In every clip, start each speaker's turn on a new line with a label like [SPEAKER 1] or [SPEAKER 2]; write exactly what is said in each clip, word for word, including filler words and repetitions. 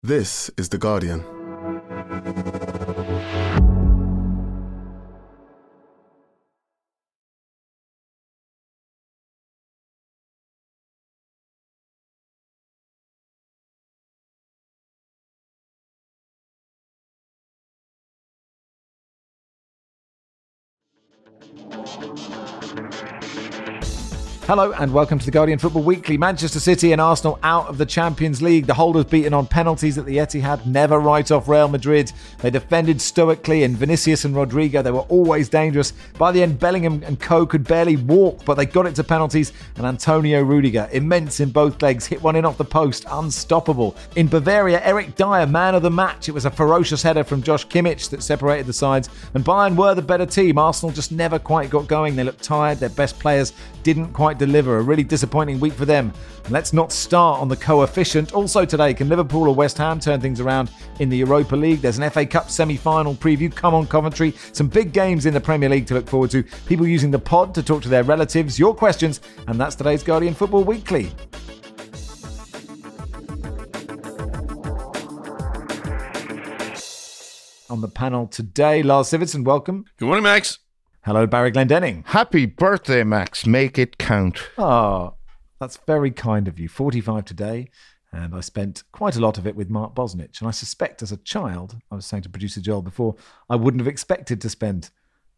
[SPEAKER 1] This is The Guardian.
[SPEAKER 2] Hello and welcome to the Guardian Football Weekly. Manchester City and Arsenal out of the Champions League. The holders beaten on penalties at the Etihad. Never write off Real Madrid. They defended stoically, and Vinicius and Rodrigo, they were always dangerous. By the end, Bellingham and co could barely walk, but they got it to penalties. And Antonio Rudiger, immense in both legs, hit one in off the post, unstoppable. In Bavaria, Eric Dyer, man of the match. It was a ferocious header from Josh Kimmich that separated the sides. And Bayern were the better team. Arsenal just never quite got going. They looked tired. Their best players didn't quite deliver. A really disappointing week for them. And let's not start on the coefficient. Also today, can Liverpool or West Ham turn things around in the Europa League? There's an F A Cup semi-final preview. Come on, Coventry. Some big games in the Premier League to look forward to. People using the pod to talk to their relatives. Your questions. And that's today's Guardian Football Weekly. On the panel today, Lars Sivertsen, welcome.
[SPEAKER 3] Good morning, Max.
[SPEAKER 2] Hello, Barry Glendenning.
[SPEAKER 4] Happy birthday, Max. Make it count.
[SPEAKER 2] Oh, that's very kind of you. forty-five today, and I spent quite a lot of it with Mark Bosnich. And I suspect as a child, I was saying to producer Joel before, I wouldn't have expected to spend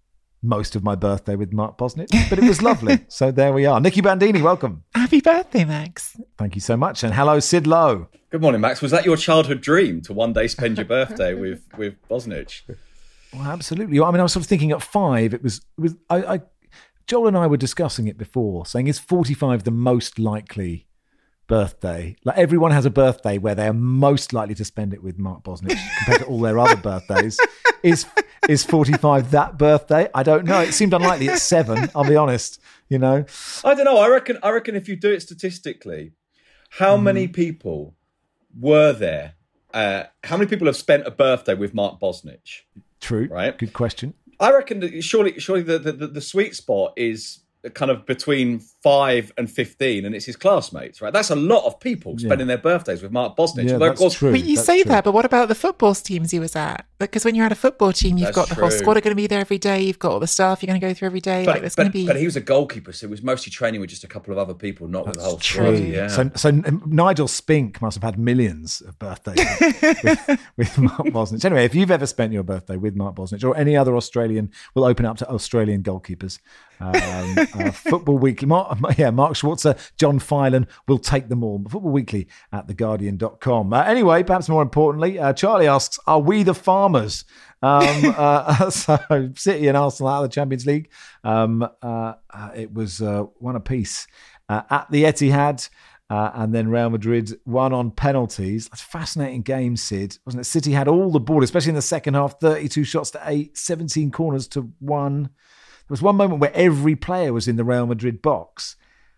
[SPEAKER 2] most of my birthday with Mark Bosnich, but it was lovely. So there we are. Nicky Bandini, welcome.
[SPEAKER 5] Happy birthday, Max.
[SPEAKER 2] Thank you so much. And hello, Sid Lowe.
[SPEAKER 6] Good morning, Max. Was that your childhood dream to one day spend your birthday with, with Bosnich?
[SPEAKER 2] Well, absolutely. I mean, I was sort of thinking at five, it was, it was I, I, Joel and I were discussing it before, saying, is forty-five the most likely birthday? Like, everyone has a birthday where they are most likely to spend it with Mark Bosnich compared to all their other birthdays. Is is forty-five that birthday? I don't know. It seemed unlikely at seven, I'll be honest, you know.
[SPEAKER 6] I don't know. I reckon, I reckon if you do it statistically, how mm. many people were there? Uh, how many people have spent a birthday with Mark Bosnich?
[SPEAKER 2] True.
[SPEAKER 6] Right.
[SPEAKER 2] Good question.
[SPEAKER 6] I reckon that surely, surely the, the, the sweet spot is kind of between five and fifteen, and it's his classmates, right? That's a lot of people spending yeah. their birthdays with Mark Bosnich.
[SPEAKER 2] Yeah,
[SPEAKER 6] Although,
[SPEAKER 2] that's
[SPEAKER 6] of course,
[SPEAKER 2] true.
[SPEAKER 5] But you
[SPEAKER 2] that's
[SPEAKER 5] say
[SPEAKER 2] true.
[SPEAKER 5] that, but what about the football teams he was at? Because when you're at a football team, you've
[SPEAKER 6] That's
[SPEAKER 5] got the whole
[SPEAKER 6] true.
[SPEAKER 5] squad are going to be there every day. You've got all the staff you're going to go through every day.
[SPEAKER 6] But,
[SPEAKER 5] like there's
[SPEAKER 6] but,
[SPEAKER 5] going to be.
[SPEAKER 6] but he was a goalkeeper, so he was mostly training with just a couple of other people, not with the whole
[SPEAKER 5] true.
[SPEAKER 6] squad. Yeah.
[SPEAKER 2] So, so Nigel Spink must have had millions of birthdays with, with Mark Bosnich. Anyway, if you've ever spent your birthday with Mark Bosnich or any other Australian, we'll open up to Australian goalkeepers. Um, uh, Football Weekly, Mark, yeah, Mark Schwarzer, John Filan will take them all. Football Weekly at the guardian dot com. Uh, anyway, perhaps more importantly, uh, Charlie asks, are we the farmers? Um, uh, so City and Arsenal out of the Champions League. Um, uh, uh, it was uh, one apiece uh, at the Etihad. Uh, and then Real Madrid won on penalties. That's a fascinating game, Sid, wasn't it? City had all the ball, especially in the second half, thirty-two shots to eight, seventeen corners to one. There was one moment where every player was in the Real Madrid box,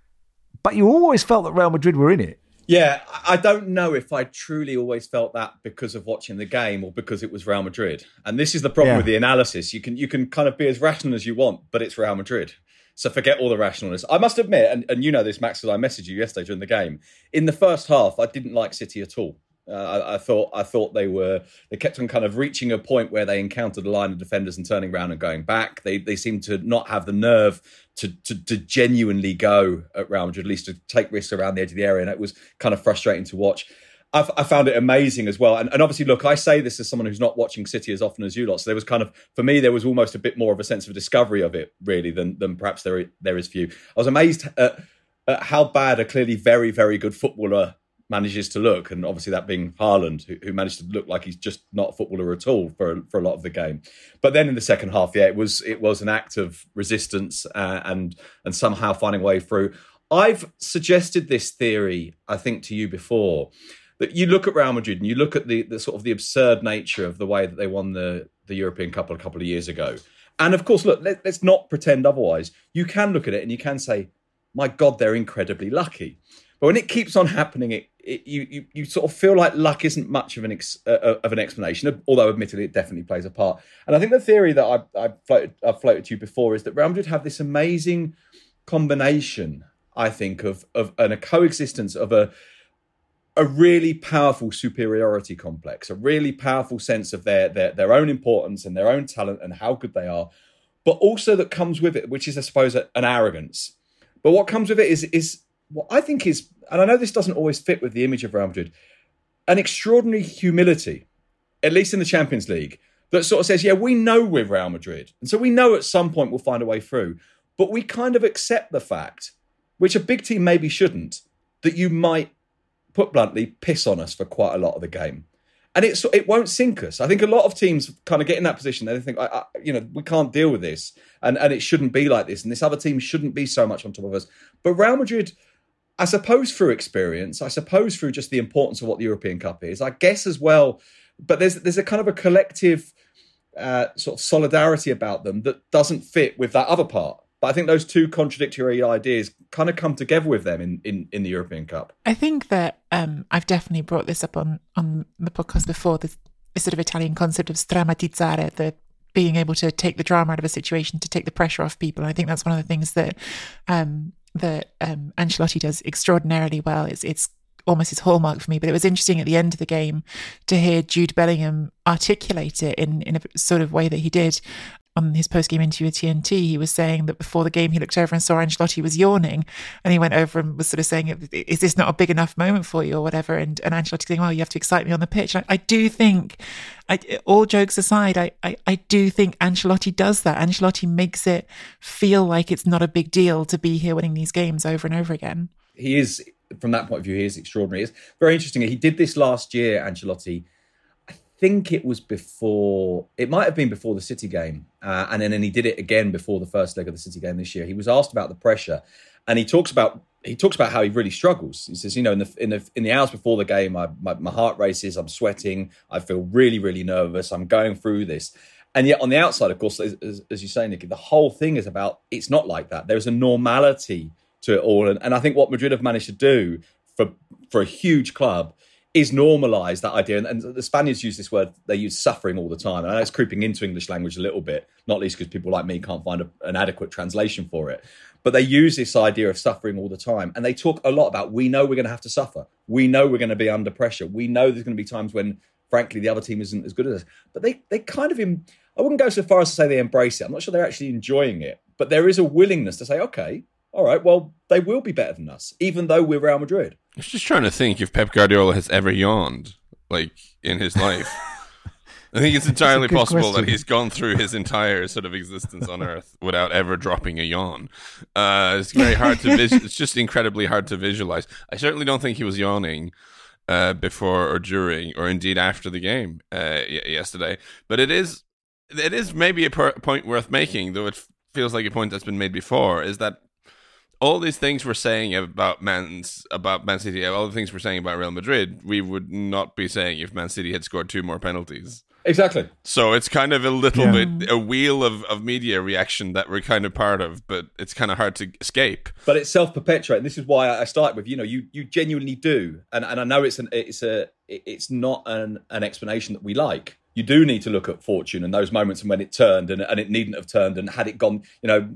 [SPEAKER 2] but you always felt that Real Madrid were in it.
[SPEAKER 6] Yeah, I don't know if I truly always felt that because of watching the game or because it was Real Madrid. And this is the problem
[SPEAKER 2] Yeah.
[SPEAKER 6] with the analysis. You can you can kind of be as rational as you want, but it's Real Madrid. So forget all the rationalness. I must admit, and, and you know this, Max, because I messaged you yesterday during the game, in the first half, I didn't like City at all. Uh, I, I thought I thought they were they kept on kind of reaching a point where they encountered a line of defenders and turning around and going back. They they seemed to not have the nerve to, to to genuinely go at Real Madrid, at least to take risks around the edge of the area, and it was kind of frustrating to watch. I, I found it amazing as well, and, and obviously, look, I say this as someone who's not watching City as often as you lot. So there was kind of, for me, there was almost a bit more of a sense of discovery of it, really, than than perhaps there there is for you. I was amazed at, at how bad a clearly very very good footballer manages to look, and obviously that being Haaland, who, who managed to look like he's just not a footballer at all for for a lot of the game. But then in the second half, yeah, it was it was an act of resistance uh, and and somehow finding a way through. I've suggested this theory, I think, to you before, that you look at Real Madrid and you look at the, the sort of the absurd nature of the way that they won the the European Cup a couple of years ago, and of course, look, let, let's not pretend otherwise. You can look at it and you can say, my God, they're incredibly lucky. But when it keeps on happening, it, it you, you you sort of feel like luck isn't much of an ex, uh, of an explanation. Although, admittedly, it definitely plays a part. And I think the theory that I I floated, I've floated to you before is that Real Madrid have this amazing combination, I think, of of and a coexistence of a a really powerful superiority complex, a really powerful sense of their, their their own importance and their own talent and how good they are, but also that comes with it, which is, I suppose, an arrogance. But what comes with it is, is what I think is, and I know this doesn't always fit with the image of Real Madrid, an extraordinary humility, at least in the Champions League, that sort of says, yeah, we know we're Real Madrid. And so we know at some point we'll find a way through. But we kind of accept the fact, which a big team maybe shouldn't, that you might, put bluntly, piss on us for quite a lot of the game. And it's, it won't sink us. I think a lot of teams kind of get in that position. They think, I, I, you know, we can't deal with this. And, and it shouldn't be like this. And this other team shouldn't be so much on top of us. But Real Madrid, I suppose through experience, I suppose through just the importance of what the European Cup is, I guess as well. But there's there's a kind of a collective uh, sort of solidarity about them that doesn't fit with that other part. But I think those two contradictory ideas kind of come together with them in, in, in the European Cup.
[SPEAKER 5] I think that um, I've definitely brought this up on, on the podcast before, this, this sort of Italian concept of strammatizzare, the being able to take the drama out of a situation, to take the pressure off people. And I think that's one of the things that um, that um, Ancelotti does extraordinarily well. It's, it's almost his hallmark for me. But it was interesting at the end of the game to hear Jude Bellingham articulate it in, in a sort of way that he did. On his post-game interview with T N T, he was saying that before the game, he looked over and saw Ancelotti was yawning, and he went over and was sort of saying, "Is this not a big enough moment for you, or whatever?" And, and Ancelotti saying, "Well, you have to excite me on the pitch." I, I do think, I, all jokes aside, I, I, I do think Ancelotti does that. Ancelotti makes it feel like it's not a big deal to be here winning these games over and over again.
[SPEAKER 6] He is, from that point of view, he is extraordinary. It's very interesting. He did this last year, Ancelotti. I think it was before, it might have been before the City game. Uh, and then and he did it again before the first leg of the City game this year. He was asked about the pressure, and he talks about he talks about how he really struggles. He says, you know, in the in the, in the hours before the game, I, my, my heart races, I'm sweating, I feel really, really nervous, I'm going through this. And yet on the outside, of course, as, as, as you say, Nicky, the whole thing is about, it's not like that. There's a normality to it all. And, and I think what Madrid have managed to do for for a huge club is normalise that idea. And, and the Spaniards use this word, they use suffering all the time. And I know it's creeping into English language a little bit, not least because people like me can't find a, an adequate translation for it. But they use this idea of suffering all the time. And they talk a lot about, we know we're going to have to suffer. We know we're going to be under pressure. We know there's going to be times when, frankly, the other team isn't as good as us. But they, they kind of, in, I wouldn't go so far as to say they embrace it. I'm not sure they're actually enjoying it. But there is a willingness to say, okay, all right, well, they will be better than us, even though we're Real Madrid.
[SPEAKER 1] I was just trying to think if Pep Guardiola has ever yawned, like, in his life. I think it's entirely possible question. that he's gone through his entire sort of existence on Earth without ever dropping a yawn. Uh, it's very hard to vis- It's just incredibly hard to visualize. I certainly don't think he was yawning uh, before or during or indeed after the game uh, y- yesterday. But it is, it is maybe a per- point worth making, though it feels like a point that's been made before, is that all these things we're saying about Man's about Man City, all the things we're saying about Real Madrid, we would not be saying if Man City had scored two more penalties.
[SPEAKER 6] Exactly.
[SPEAKER 1] So it's kind of a little
[SPEAKER 2] yeah.
[SPEAKER 1] bit a wheel of, of media reaction that we're kind of part of, but it's kind of hard to escape.
[SPEAKER 6] But it's self-perpetuating. This is why I start with, you know, you you genuinely do, and and I know it's an it's a it's not an an explanation that we like. You do need to look at fortune and those moments when it turned and and it needn't have turned, and had it gone, you know,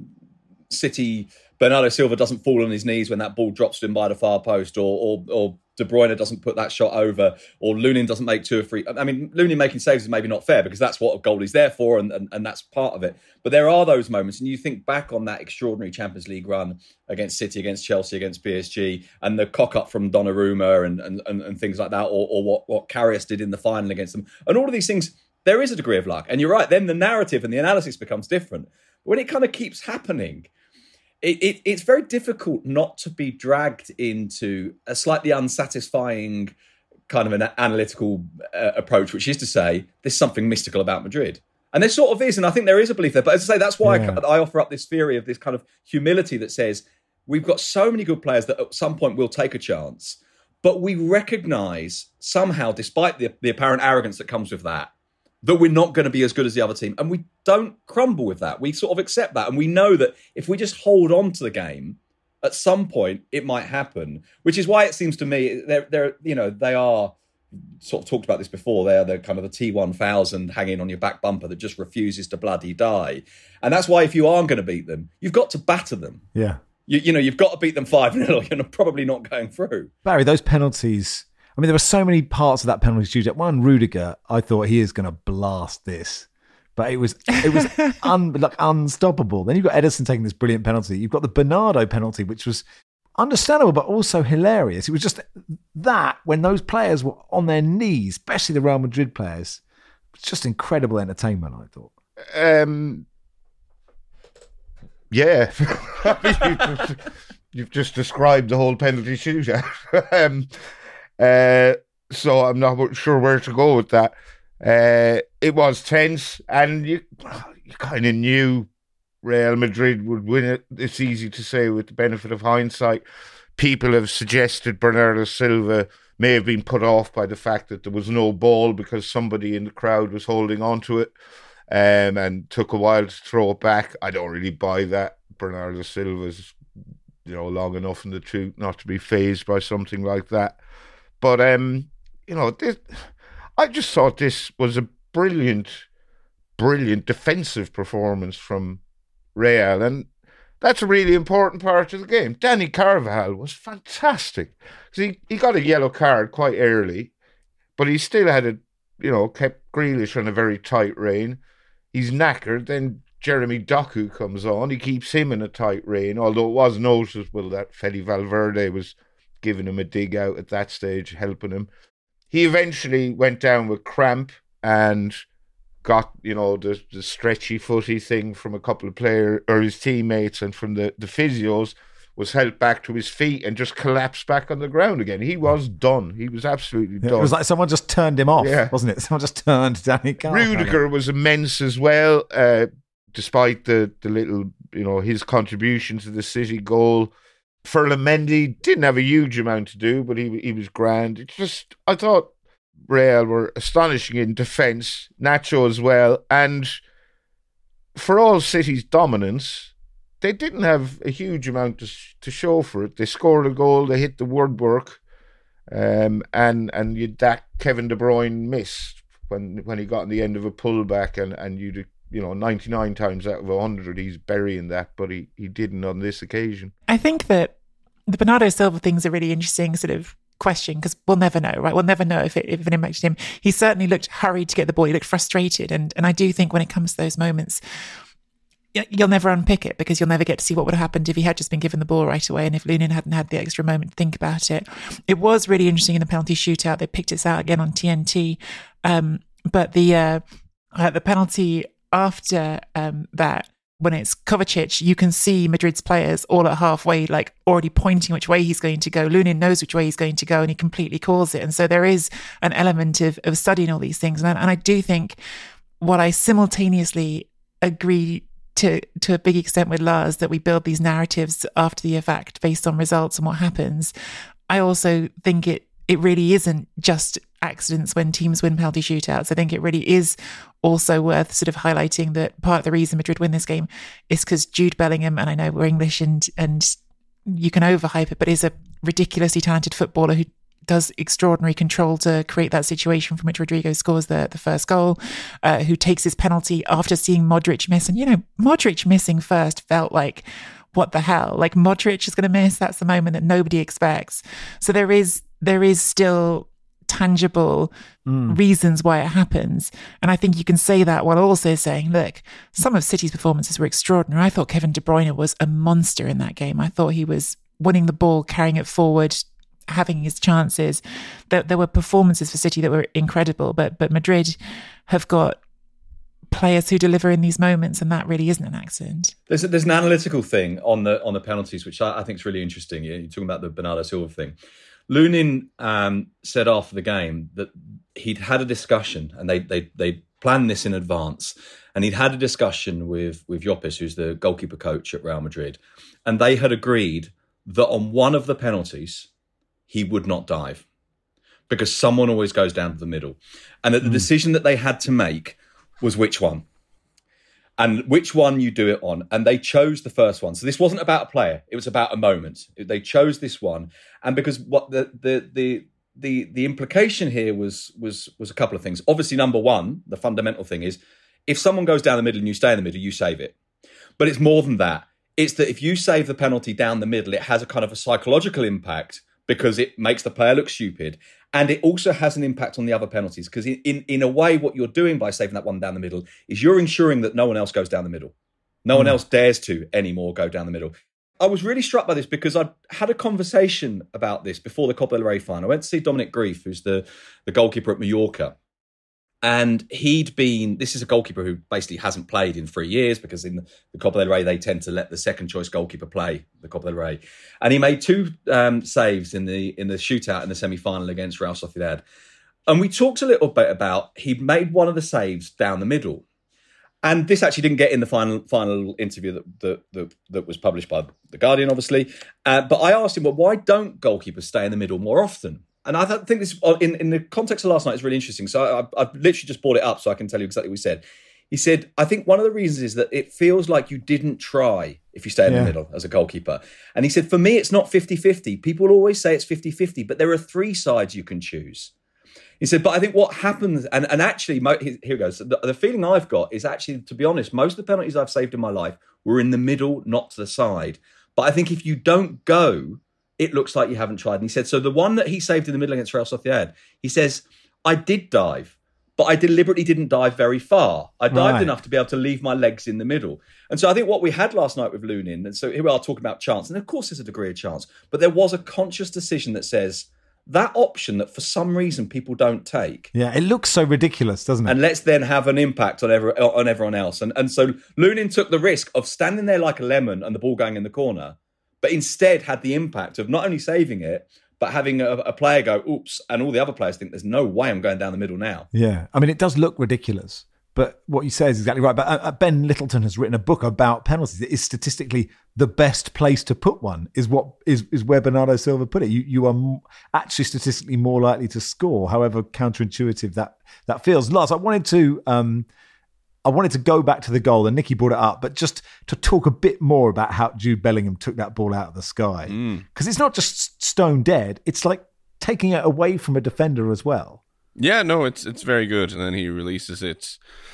[SPEAKER 6] City. Bernardo Silva doesn't fall on his knees when that ball drops to him by the far post, or or, or De Bruyne doesn't put that shot over, or Lunin doesn't make two or three. I mean, Lunin making saves is maybe not fair because that's what a goalie's there for, and, and, and that's part of it. But there are those moments, and you think back on that extraordinary Champions League run against City, against Chelsea, against P S G, and the cock-up from Donnarumma and, and, and, and things like that, or, or what, what Karius did in the final against them. And all of these things, there is a degree of luck. And you're right, then the narrative and the analysis becomes different. But when it kind of keeps happening, It, it, it's very difficult not to be dragged into a slightly unsatisfying kind of an analytical uh, approach, which is to say there's something mystical about Madrid. And there sort of is, and I think there is a belief there. But as I say, that's why yeah. I, I offer up this theory of this kind of humility that says we've got so many good players that at some point will take a chance, but we recognise somehow, despite the, the apparent arrogance that comes with that, that we're not going to be as good as the other team. And we don't crumble with that. We sort of accept that. And we know that if we just hold on to the game, at some point it might happen, which is why it seems to me they're, they're you know, they are sort of talked about this before. They are the kind of the T one thousand hanging on your back bumper that just refuses to bloody die. And that's why if you are going to beat them, you've got to batter them.
[SPEAKER 2] Yeah.
[SPEAKER 6] You, you know, you've got to beat them five nil. You're probably not going through.
[SPEAKER 2] Barry, those penalties, I mean, there were so many parts of that penalty shootout. One, Rudiger, I thought he is going to blast this. But it was it was un, like unstoppable. Then you've got Ederson taking this brilliant penalty. You've got the Bernardo penalty, which was understandable, but also hilarious. It was just that when those players were on their knees, especially the Real Madrid players, it's just incredible entertainment, I thought.
[SPEAKER 4] Um, yeah. you've, you've just described the whole penalty shootout. um, uh, so I'm not sure where to go with that. Uh, it was tense, and you, you kind of knew Real Madrid would win it. It's easy to say with the benefit of hindsight. People have suggested Bernardo Silva may have been put off by the fact that there was no ball because somebody in the crowd was holding on to it, um, and took a while to throw it back. I don't really buy that. Bernardo Silva's, you know, long enough in the tooth not to be fazed by something like that. But um, you know, this, I just thought this was a brilliant, brilliant defensive performance from Real, and that's a really important part of the game. Dani Carvajal was fantastic because he, he got a yellow card quite early, but he still had a, you know, kept Grealish on a very tight rein. He's knackered. Then Jeremy Doku comes on. He keeps him in a tight rein, although it was noticeable that Fede Valverde was giving him a dig out at that stage, helping him. He eventually went down with cramp and got, you know, the, the stretchy footy thing from a couple of players or his teammates and from the, the physios, was helped back to his feet and just collapsed back on the ground again. He was done. He was absolutely done.
[SPEAKER 2] It was like someone just turned him off,
[SPEAKER 4] yeah.
[SPEAKER 2] wasn't it? Someone just turned Dani Carvajal.
[SPEAKER 4] Rudiger was immense as well, uh, despite the, the little, you know, his contribution to the City goal. Ferland Mendy didn't have a huge amount to do, but he he was grand. It's just, I thought Real were astonishing in defence, Nacho as well, and for all City's dominance, they didn't have a huge amount to to show for it. They scored a goal, they hit the woodwork, um, and and you that Kevin De Bruyne missed when when he got on the end of a pullback, and and you you know ninety-nine times out of a hundred he's burying that, but he he didn't on this occasion.
[SPEAKER 5] I think that the Bernardo Silva thing's a really interesting sort of question, because we'll never know, right? We'll never know if it, if it impacted him. He certainly looked hurried to get the ball. He looked frustrated. And, and I do think when it comes to those moments, you'll never unpick it, because you'll never get to see what would have happened if he had just been given the ball right away and if Lunin hadn't had the extra moment to think about it. It was really interesting in the penalty shootout. They picked it out again on T N T. Um, but the, uh, uh, the penalty after um, that, when it's Kovacic, you can see Madrid's players all at halfway, like already pointing which way he's going to go. Lunin knows which way he's going to go, and he completely calls it. And so there is an element of, of studying all these things. And I, and I do think what I simultaneously agree to to a big extent with Lars, that we build these narratives after the fact based on results and what happens. I also think it it really isn't just accidents when teams win penalty shootouts. I think it really is also worth sort of highlighting that part of the reason Madrid win this game is because Jude Bellingham, and I know we're English and and you can overhype it, but is a ridiculously talented footballer who does extraordinary control to create that situation from which Rodrigo scores the, the first goal, uh, who takes his penalty after seeing Modric miss. And, you know, Modric missing first felt like, what the hell? Like, Modric is going to miss. That's the moment that nobody expects. So there is there is still tangible mm. reasons why it happens. And I think you can say that while also saying, look, some of City's performances were extraordinary. I thought Kevin De Bruyne was a monster in that game. I thought he was winning the ball, carrying it forward, having his chances. There, there were performances for City that were incredible, but but Madrid have got players who deliver in these moments, and that really isn't an accident.
[SPEAKER 6] There's a, there's an analytical thing on the on the penalties, which I, I think is really interesting. You're talking about the Bernardo Silva thing. Lunin um, said after the game that he'd had a discussion, and they they they planned this in advance, and he'd had a discussion with with Llopis, who's the goalkeeper coach at Real Madrid, and they had agreed that on one of the penalties he would not dive, because someone always goes down to the middle, and that the mm. decision that they had to make was which one. And which one you do it on. And they chose the first one. So this wasn't about a player. It was about a moment. They chose this one. And because what the the the the, the implication here was was was a couple of things. Obviously, number one, the fundamental thing is, if someone goes down the middle and you stay in the middle, you save it. But it's more than that. It's that if you save the penalty down the middle, it has a kind of a psychological impact, because it makes the player look stupid. And it also has an impact on the other penalties because in, in, in a way, what you're doing by saving that one down the middle is you're ensuring that no one else goes down the middle. No mm. one else dares to anymore go down the middle. I was really struck by this because I had a conversation about this before the Copa del Rey final. I went to see Dominic Grief, who's the, the goalkeeper at Mallorca. And he'd been, this is a goalkeeper who basically hasn't played in three years because in the Copa del Rey, they tend to let the second choice goalkeeper play the Copa del Rey. And he made two um, saves in the in the shootout in the semi-final against Real Sociedad. And we talked a little bit about, he made one of the saves down the middle. And this actually didn't get in the final final interview that that, that, that was published by The Guardian, obviously. Uh, but I asked him, well, why don't goalkeepers stay in the middle more often? And I think this, in, in the context of last night, is really interesting. So I, I've literally just brought it up so I can tell you exactly what he said. He said, I think one of the reasons is that it feels like you didn't try if you stay in yeah. the middle as a goalkeeper. And he said, for me, it's not fifty-fifty. People always say it's fifty-fifty, but there are three sides you can choose. He said, but I think what happens, and, and actually, here goes, the, the feeling I've got is actually, to be honest, most of the penalties I've saved in my life were in the middle, not to the side. But I think if you don't go, it looks like you haven't tried. And he said, so the one that he saved in the middle against Real Sociedad, he says, I did dive, but I deliberately didn't dive very far. I dived right. enough to be able to leave my legs in the middle. And so I think what we had last night with Lunin, and so here we are talking about chance, and of course there's a degree of chance, but there was a conscious decision that says, that option that for some reason people don't take.
[SPEAKER 2] Yeah, it looks so ridiculous, doesn't it?
[SPEAKER 6] And let's then have an impact on every, on everyone else. And, and so Lunin took the risk of standing there like a lemon and the ball going in the corner, but instead had the impact of not only saving it, but having a, a player go, oops, and all the other players think there's no way I'm going down the middle now.
[SPEAKER 2] Yeah, I mean, it does look ridiculous, but what you say is exactly right. But uh, Ben Littleton has written a book about penalties. It is statistically the best place to put one is what is, is where Bernardo Silva put it. You you are m- actually statistically more likely to score, however counterintuitive that, that feels. Lars, I wanted to... Um, I wanted to go back to the goal, and Nicky brought it up, but just to talk a bit more about how Jude Bellingham took that ball out of the sky. Because mm. it's not just stone dead, it's like taking it away from a defender as well.
[SPEAKER 1] Yeah, no, it's it's very good. And then he releases it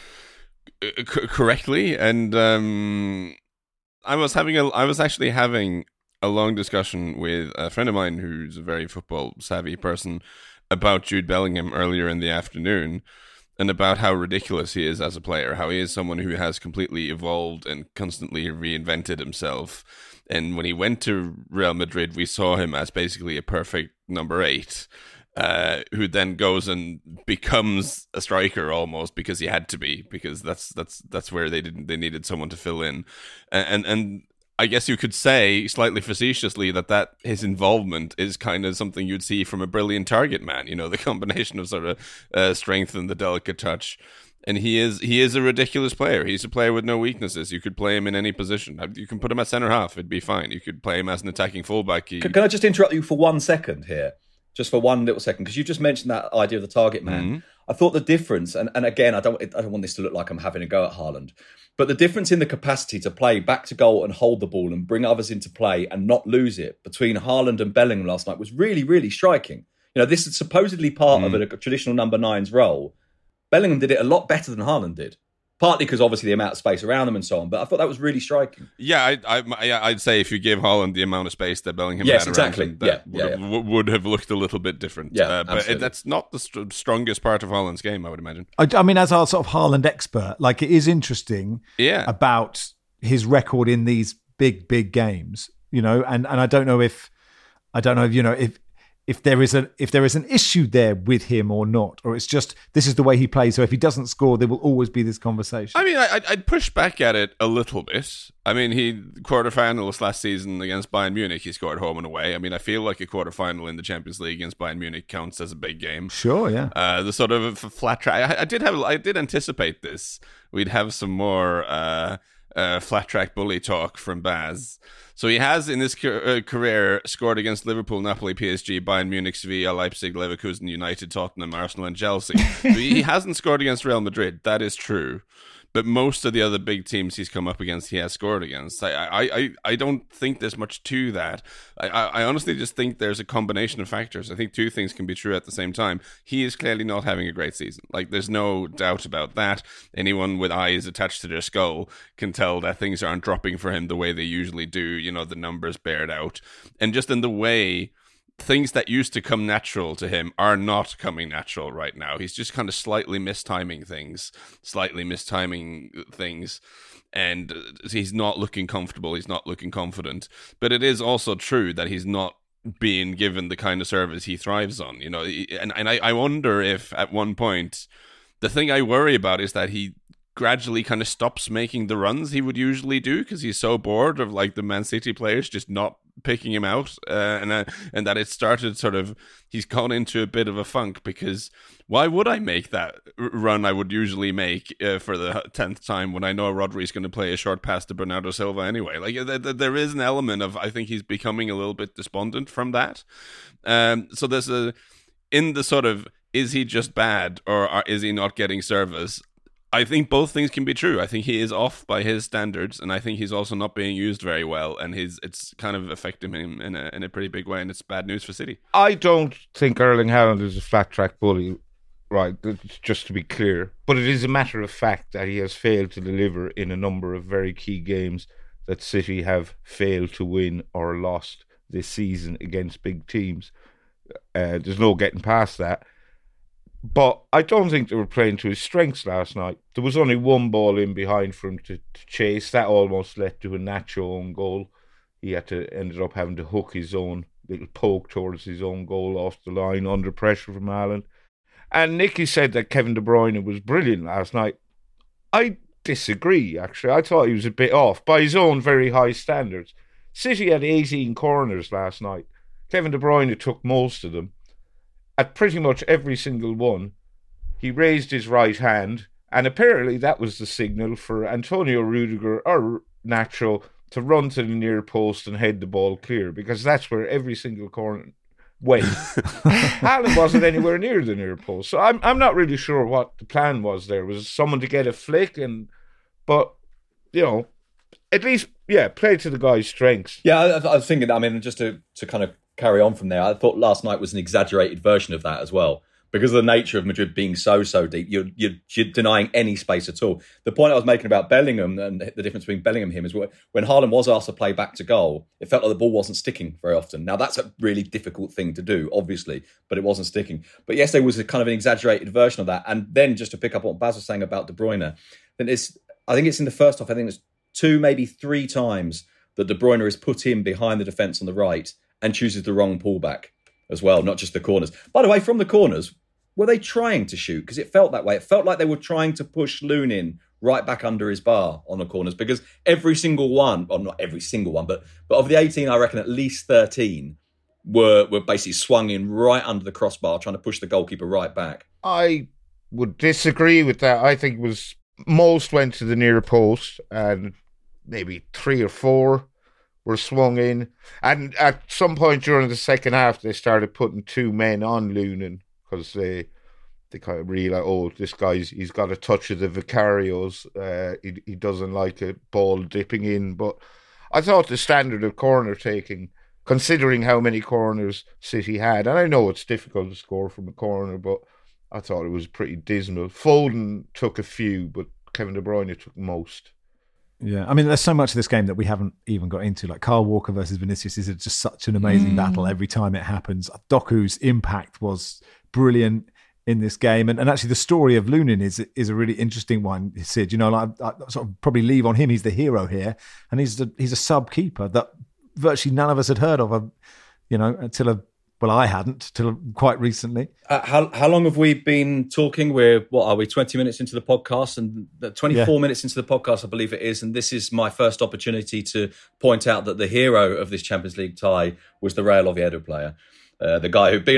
[SPEAKER 1] c- correctly. And um, I was having a, I was actually having a long discussion with a friend of mine who's a very football savvy person about Jude Bellingham earlier in the afternoon. And about how ridiculous he is as a player, how he is someone who has completely evolved and constantly reinvented himself. And when he went to Real Madrid, we saw him as basically a perfect number eight, uh, who then goes and becomes a striker almost because he had to be, because that's that's that's where they didn't they needed someone to fill in, and and. I guess you could say, slightly facetiously, that, that his involvement is kind of something you'd see from a brilliant target man. You know, the combination of sort of uh, strength and the delicate touch. And he is he is a ridiculous player. He's a player with no weaknesses. You could play him in any position. You can put him at centre half. It'd be fine. You could play him as an attacking fullback. He...
[SPEAKER 6] Can, can I just interrupt you for one second here? Just for one little second, because you just mentioned that idea of the target man. Mm-hmm. I thought the difference, and, and again, I don't I don't want this to look like I'm having a go at Haaland, but the difference in the capacity to play back to goal and hold the ball and bring others into play and not lose it between Haaland and Bellingham last night was really, really striking. You know, this is supposedly part mm. of a, a traditional number nine's role. Bellingham did it a lot better than Haaland did. Partly because obviously the amount of space around them and so on, but I thought that was really striking.
[SPEAKER 1] Yeah, I, I, I'd say if you give Haaland the amount of space that Bellingham
[SPEAKER 6] yes,
[SPEAKER 1] had
[SPEAKER 6] exactly.
[SPEAKER 1] around him, that
[SPEAKER 6] yeah,
[SPEAKER 1] would,
[SPEAKER 6] yeah,
[SPEAKER 1] have,
[SPEAKER 6] yeah.
[SPEAKER 1] would have looked a little bit different.
[SPEAKER 6] Yeah,
[SPEAKER 1] uh, but it, that's not the st- strongest part of Haaland's game, I would imagine.
[SPEAKER 2] I, I mean, as our sort of Haaland expert, like it is interesting
[SPEAKER 1] yeah.
[SPEAKER 2] about his record in these big, big games, you know, and, and I don't know if, I don't know if, you know, if, if there is a if there is an issue there with him or not, or it's just this is the way he plays. So if he doesn't score, there will always be this conversation.
[SPEAKER 1] I mean, I, I'd push back at it a little bit. I mean, he quarterfinals last season against Bayern Munich, he scored home and away. I mean, I feel like a quarterfinal in the Champions League against Bayern Munich counts as a big game.
[SPEAKER 2] Sure, yeah.
[SPEAKER 1] Uh, the sort of flat track. I, I did have, I did anticipate this. We'd have some more uh, uh, flat track bully talk from Baz. So he has, in his career, scored against Liverpool, Napoli, P S G, Bayern Munich, Sevilla, Leipzig, Leverkusen, United, Tottenham, Arsenal, and Chelsea. So he hasn't scored against Real Madrid. That is true. But most of the other big teams he's come up against, he has scored against. I I, I, I don't think there's much to that. I, I honestly just think there's a combination of factors. I think two things can be true at the same time. He is clearly not having a great season. Like, there's no doubt about that. Anyone with eyes attached to their skull can tell that things aren't dropping for him the way they usually do. You know, the numbers bear it out. And just in the way things that used to come natural to him are not coming natural right now. He's just kind of slightly mistiming things, slightly mistiming things, and he's not looking comfortable. He's not looking confident. But it is also true that he's not being given the kind of service he thrives on, you know. And and I, I wonder if at one point, the thing I worry about is that he gradually kind of stops making the runs he would usually do because he's so bored of like the Man City players just not picking him out, uh, and uh, and that it started sort of, he's gone into a bit of a funk because why would I make that run I would usually make uh, for the tenth time when I know Rodri's going to play a short pass to Bernardo Silva anyway? Like th- th- there is an element of, I think he's becoming a little bit despondent from that. Um, so there's a, in the sort of, is he just bad or are, is he not getting service? I think both things can be true. I think he is off by his standards, and I think he's also not being used very well, and his it's kind of affecting him in a in a pretty big way, and it's bad news for City.
[SPEAKER 4] I don't think Erling Haaland is a flat track bully, right? Just to be clear, but it is a matter of fact that he has failed to deliver in a number of very key games that City have failed to win or lost this season against big teams. Uh, there's no getting past that. But I don't think they were playing to his strengths last night. There was only one ball in behind for him to, to chase. That almost led to a Nacho own goal. He had to ended up having to hook his own little poke towards his own goal off the line under pressure from Haaland. And Nicky said that Kevin De Bruyne was brilliant last night. I disagree, actually. I thought he was a bit off by his own very high standards. City had eighteen corners last night. Kevin De Bruyne took most of them. At pretty much every single one, he raised his right hand, and apparently that was the signal for Antonio Rudiger or Nacho to run to the near post and head the ball clear, because that's where every single corner went. Haaland wasn't anywhere near the near post, so I'm I'm not really sure what the plan was there. Was someone to get a flick, and but you know, at least yeah, play to the guy's strengths.
[SPEAKER 6] Yeah, I, I was thinking. I mean, just to to kind of carry on from there, I thought last night was an exaggerated version of that as well, because of the nature of Madrid being so so deep. You're, you're you're denying any space at all. The point I was making about Bellingham and the difference between Bellingham and him is when Haaland was asked to play back to goal, it felt like the ball wasn't sticking very often. Now that's a really difficult thing to do, obviously, but it wasn't sticking. But yesterday was a kind of an exaggerated version of that. And then just to pick up on what Baz was saying about De Bruyne, then it's I think it's in the first half. I think it's two, maybe three times that De Bruyne is put in behind the defence on the right and chooses the wrong pullback as well, not just the corners. By the way, from the corners, were they trying to shoot? Because it felt that way. It felt like they were trying to push Lunin right back under his bar on the corners, because every single one, or not every single one, but but of the eighteen, I reckon at least thirteen were, were basically swung in right under the crossbar, trying to push the goalkeeper right back.
[SPEAKER 4] I would disagree with that. I think it was most went to the near post, and maybe three or four were swung in. And at some point during the second half, they started putting two men on Lunin because they they kind of realised, oh, this guy's, he's got a touch of the Vicarios. Uh, he, he doesn't like a ball dipping in. But I thought the standard of corner taking, considering how many corners City had, and I know it's difficult to score from a corner, but I thought it was pretty dismal. Foden took a few, but Kevin De Bruyne took most.
[SPEAKER 2] Yeah, I mean, there's so much of this game that we haven't even got into. Like Kyle Walker versus Vinicius is just such an amazing mm. battle every time it happens. Doku's impact was brilliant in this game, and, and actually the story of Lunin is is a really interesting one. Sid, you know, like I, I sort of probably leave on him. He's the hero here, and he's a, he's a sub keeper that virtually none of us had heard of. A, you know, until a well, I hadn't till quite recently. Uh,
[SPEAKER 6] how how long have we been talking? We're, what are we, twenty minutes into the podcast, and twenty-four yeah. minutes into the podcast, I believe it is. And this is my first opportunity to point out that the hero of this Champions League tie was the Real Oviedo player, uh, the guy who'd been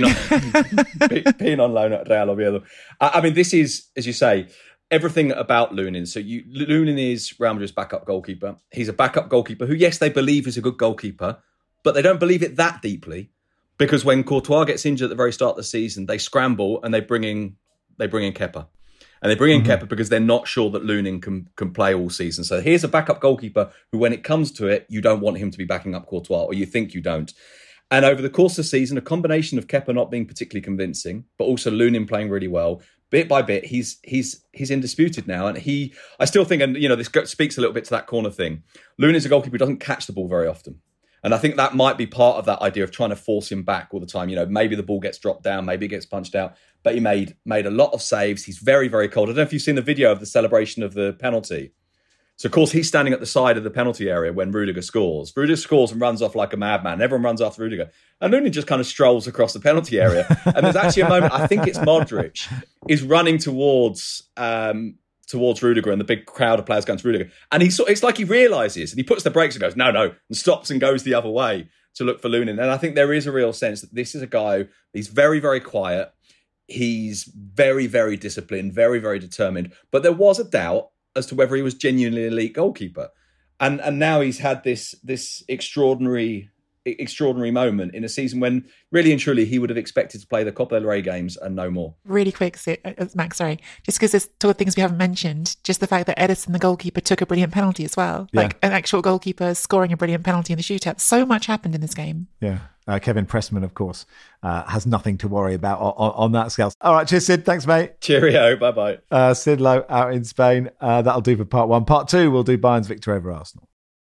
[SPEAKER 6] on been on loan at Real Oviedo. I, I mean, this is, as you say, everything about Lunin. So you, Lunin is Real Madrid's backup goalkeeper. He's a backup goalkeeper who, yes, they believe is a good goalkeeper, but they don't believe it that deeply. Because when Courtois gets injured at the very start of the season, they scramble and they bring in they bring in Kepa. And they bring in mm-hmm. Kepa because they're not sure that Lunin can can play all season. So here's a backup goalkeeper who, when it comes to it, you don't want him to be backing up Courtois, or you think you don't. And over the course of the season, a combination of Kepa not being particularly convincing, but also Lunin playing really well, bit by bit, he's he's he's indisputed now. And he, I still think, and you know, this speaks a little bit to that corner thing. Lunin's a goalkeeper who doesn't catch the ball very often. And I think that might be part of that idea of trying to force him back all the time. You know, maybe the ball gets dropped down, maybe it gets punched out, but he made made a lot of saves. He's very, very cold. I don't know if you've seen the video of the celebration of the penalty. So, of course, he's standing at the side of the penalty area when Rudiger scores. Rudiger scores and runs off like a madman. Everyone runs after Rudiger. And Looney just kind of strolls across the penalty area. And there's actually a moment, I think it's Modric, is running towards um, towards Rudiger and the big crowd of players going to Rudiger. And he sort, it's like he realises and he puts the brakes and goes, no, no, and stops and goes the other way to look for Lunin. And I think there is a real sense that this is a guy, he's very, very quiet. He's very, very disciplined, very, very determined. But there was a doubt as to whether he was genuinely an elite goalkeeper. And and now he's had this this extraordinary extraordinary moment in a season when really and truly he would have expected to play the Copa del Rey games and no more.
[SPEAKER 5] Really quick, Max, sorry. Just because there's two things we haven't mentioned, just the fact that Edison, the goalkeeper, took a brilliant penalty as well. Yeah. Like an actual goalkeeper scoring a brilliant penalty in the shootout. So much happened in this game.
[SPEAKER 2] Yeah. Uh, Kevin Pressman, of course, uh, has nothing to worry about on, on, on that scale. All right, cheers, Sid. Thanks, mate.
[SPEAKER 6] Cheerio. Bye-bye.
[SPEAKER 2] Uh, Sid Lowe out in Spain. Uh, that'll do for part one. Part two, we'll do Bayern's victory over Arsenal.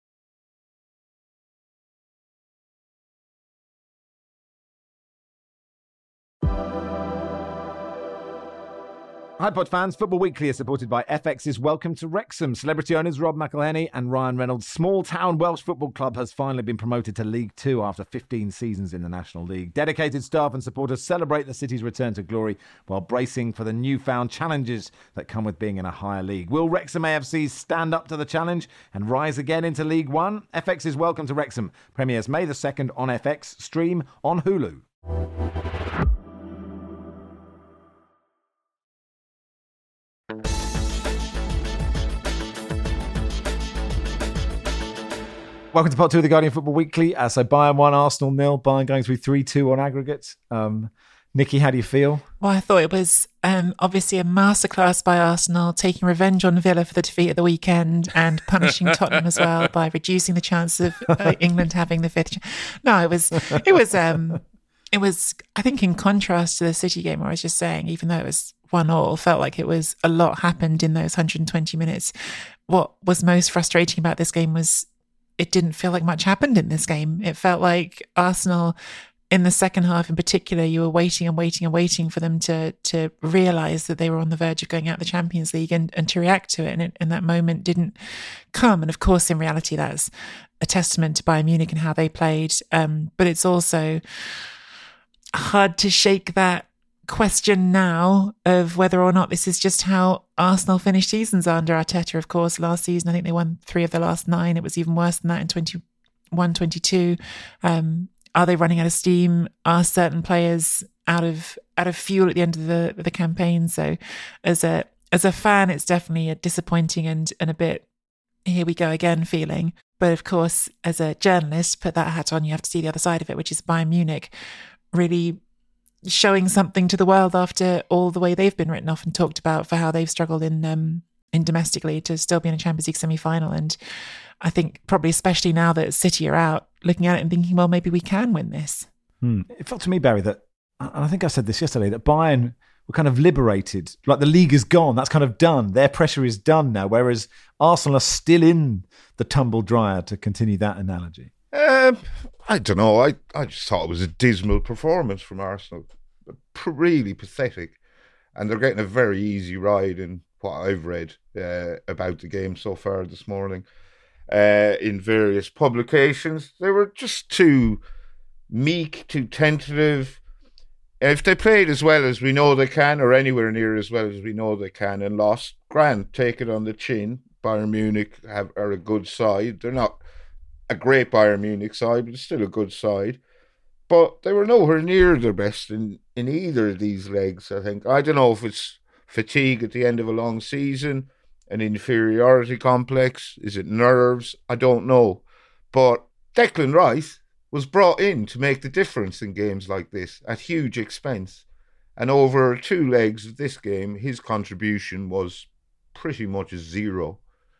[SPEAKER 2] Hi Pod fans, Football Weekly is supported by F X's Welcome to Wrexham. Celebrity owners Rob McElhenney and Ryan Reynolds' small town Welsh football club has finally been promoted to League Two after fifteen seasons in the National League. Dedicated staff and supporters celebrate the city's return to glory while bracing for the newfound challenges that come with being in a higher league. Will Wrexham A F C stand up to the challenge and rise again into League One? F X's Welcome to Wrexham premieres May the second on F X, stream on Hulu. Welcome to part two of the Guardian Football Weekly. Uh, so Bayern one, Arsenal nil. Bayern going through three two on aggregate. Um, Nikki, how do you feel?
[SPEAKER 5] Well, I thought it was um, obviously a masterclass by Arsenal, taking revenge on Villa for the defeat at the weekend and punishing Tottenham as well by reducing the chance of uh, England having the fifth. No, it was, it was, um, it was. I think in contrast to the City game, where I was just saying, even though it was one all, felt like it was a lot happened in those one hundred twenty minutes. What was most frustrating about this game was it didn't feel like much happened in this game. It felt like Arsenal, in the second half in particular, you were waiting and waiting and waiting for them to to realise that they were on the verge of going out of the Champions League and, and to react to it. And, it. and that moment didn't come. And of course, in reality, that's a testament to Bayern Munich and how they played. Um, but it's also hard to shake that question now of whether or not this is just how Arsenal finished seasons under Arteta. Of course, last season, I think they won three of the last nine. It was even worse than that in twenty-one twenty-two. Um, are they running out of steam? Are certain players out of out of fuel at the end of the the campaign? So as a as a fan, it's definitely a disappointing and, and a bit here we go again feeling. But of course, as a journalist, put that hat on, you have to see the other side of it, which is Bayern Munich really showing something to the world after all the way they've been written off and talked about for how they've struggled in um, in domestically to still be in a Champions League semi-final. And I think probably especially now that City are out, looking at it and thinking, well, maybe we can win this.
[SPEAKER 2] Hmm. It felt to me, Barry, that, and I think I said this yesterday, that Bayern were kind of liberated. Like the league is gone. That's kind of done. Their pressure is done now, whereas Arsenal are still in the tumble dryer, to continue that analogy.
[SPEAKER 4] Um, I don't know. I, I just thought it was a dismal performance from Arsenal. Really pathetic. And they're getting a very easy ride in what I've read uh, about the game so far this morning uh, in various publications. They were just too meek, too tentative. If they played as well as we know they can, or anywhere near as well as we know they can, and lost, grand, take it on the chin. Bayern Munich have, are a good side. They're not a great Bayern Munich side, but it's still a good side. But they were nowhere near their best in, in either of these legs, I think. I don't know if it's fatigue at the end of a long season, an inferiority complex, is it nerves? I don't know. But Declan Rice was brought in to make the difference in games like this at huge expense. And over two legs of this game, his contribution was pretty much zero.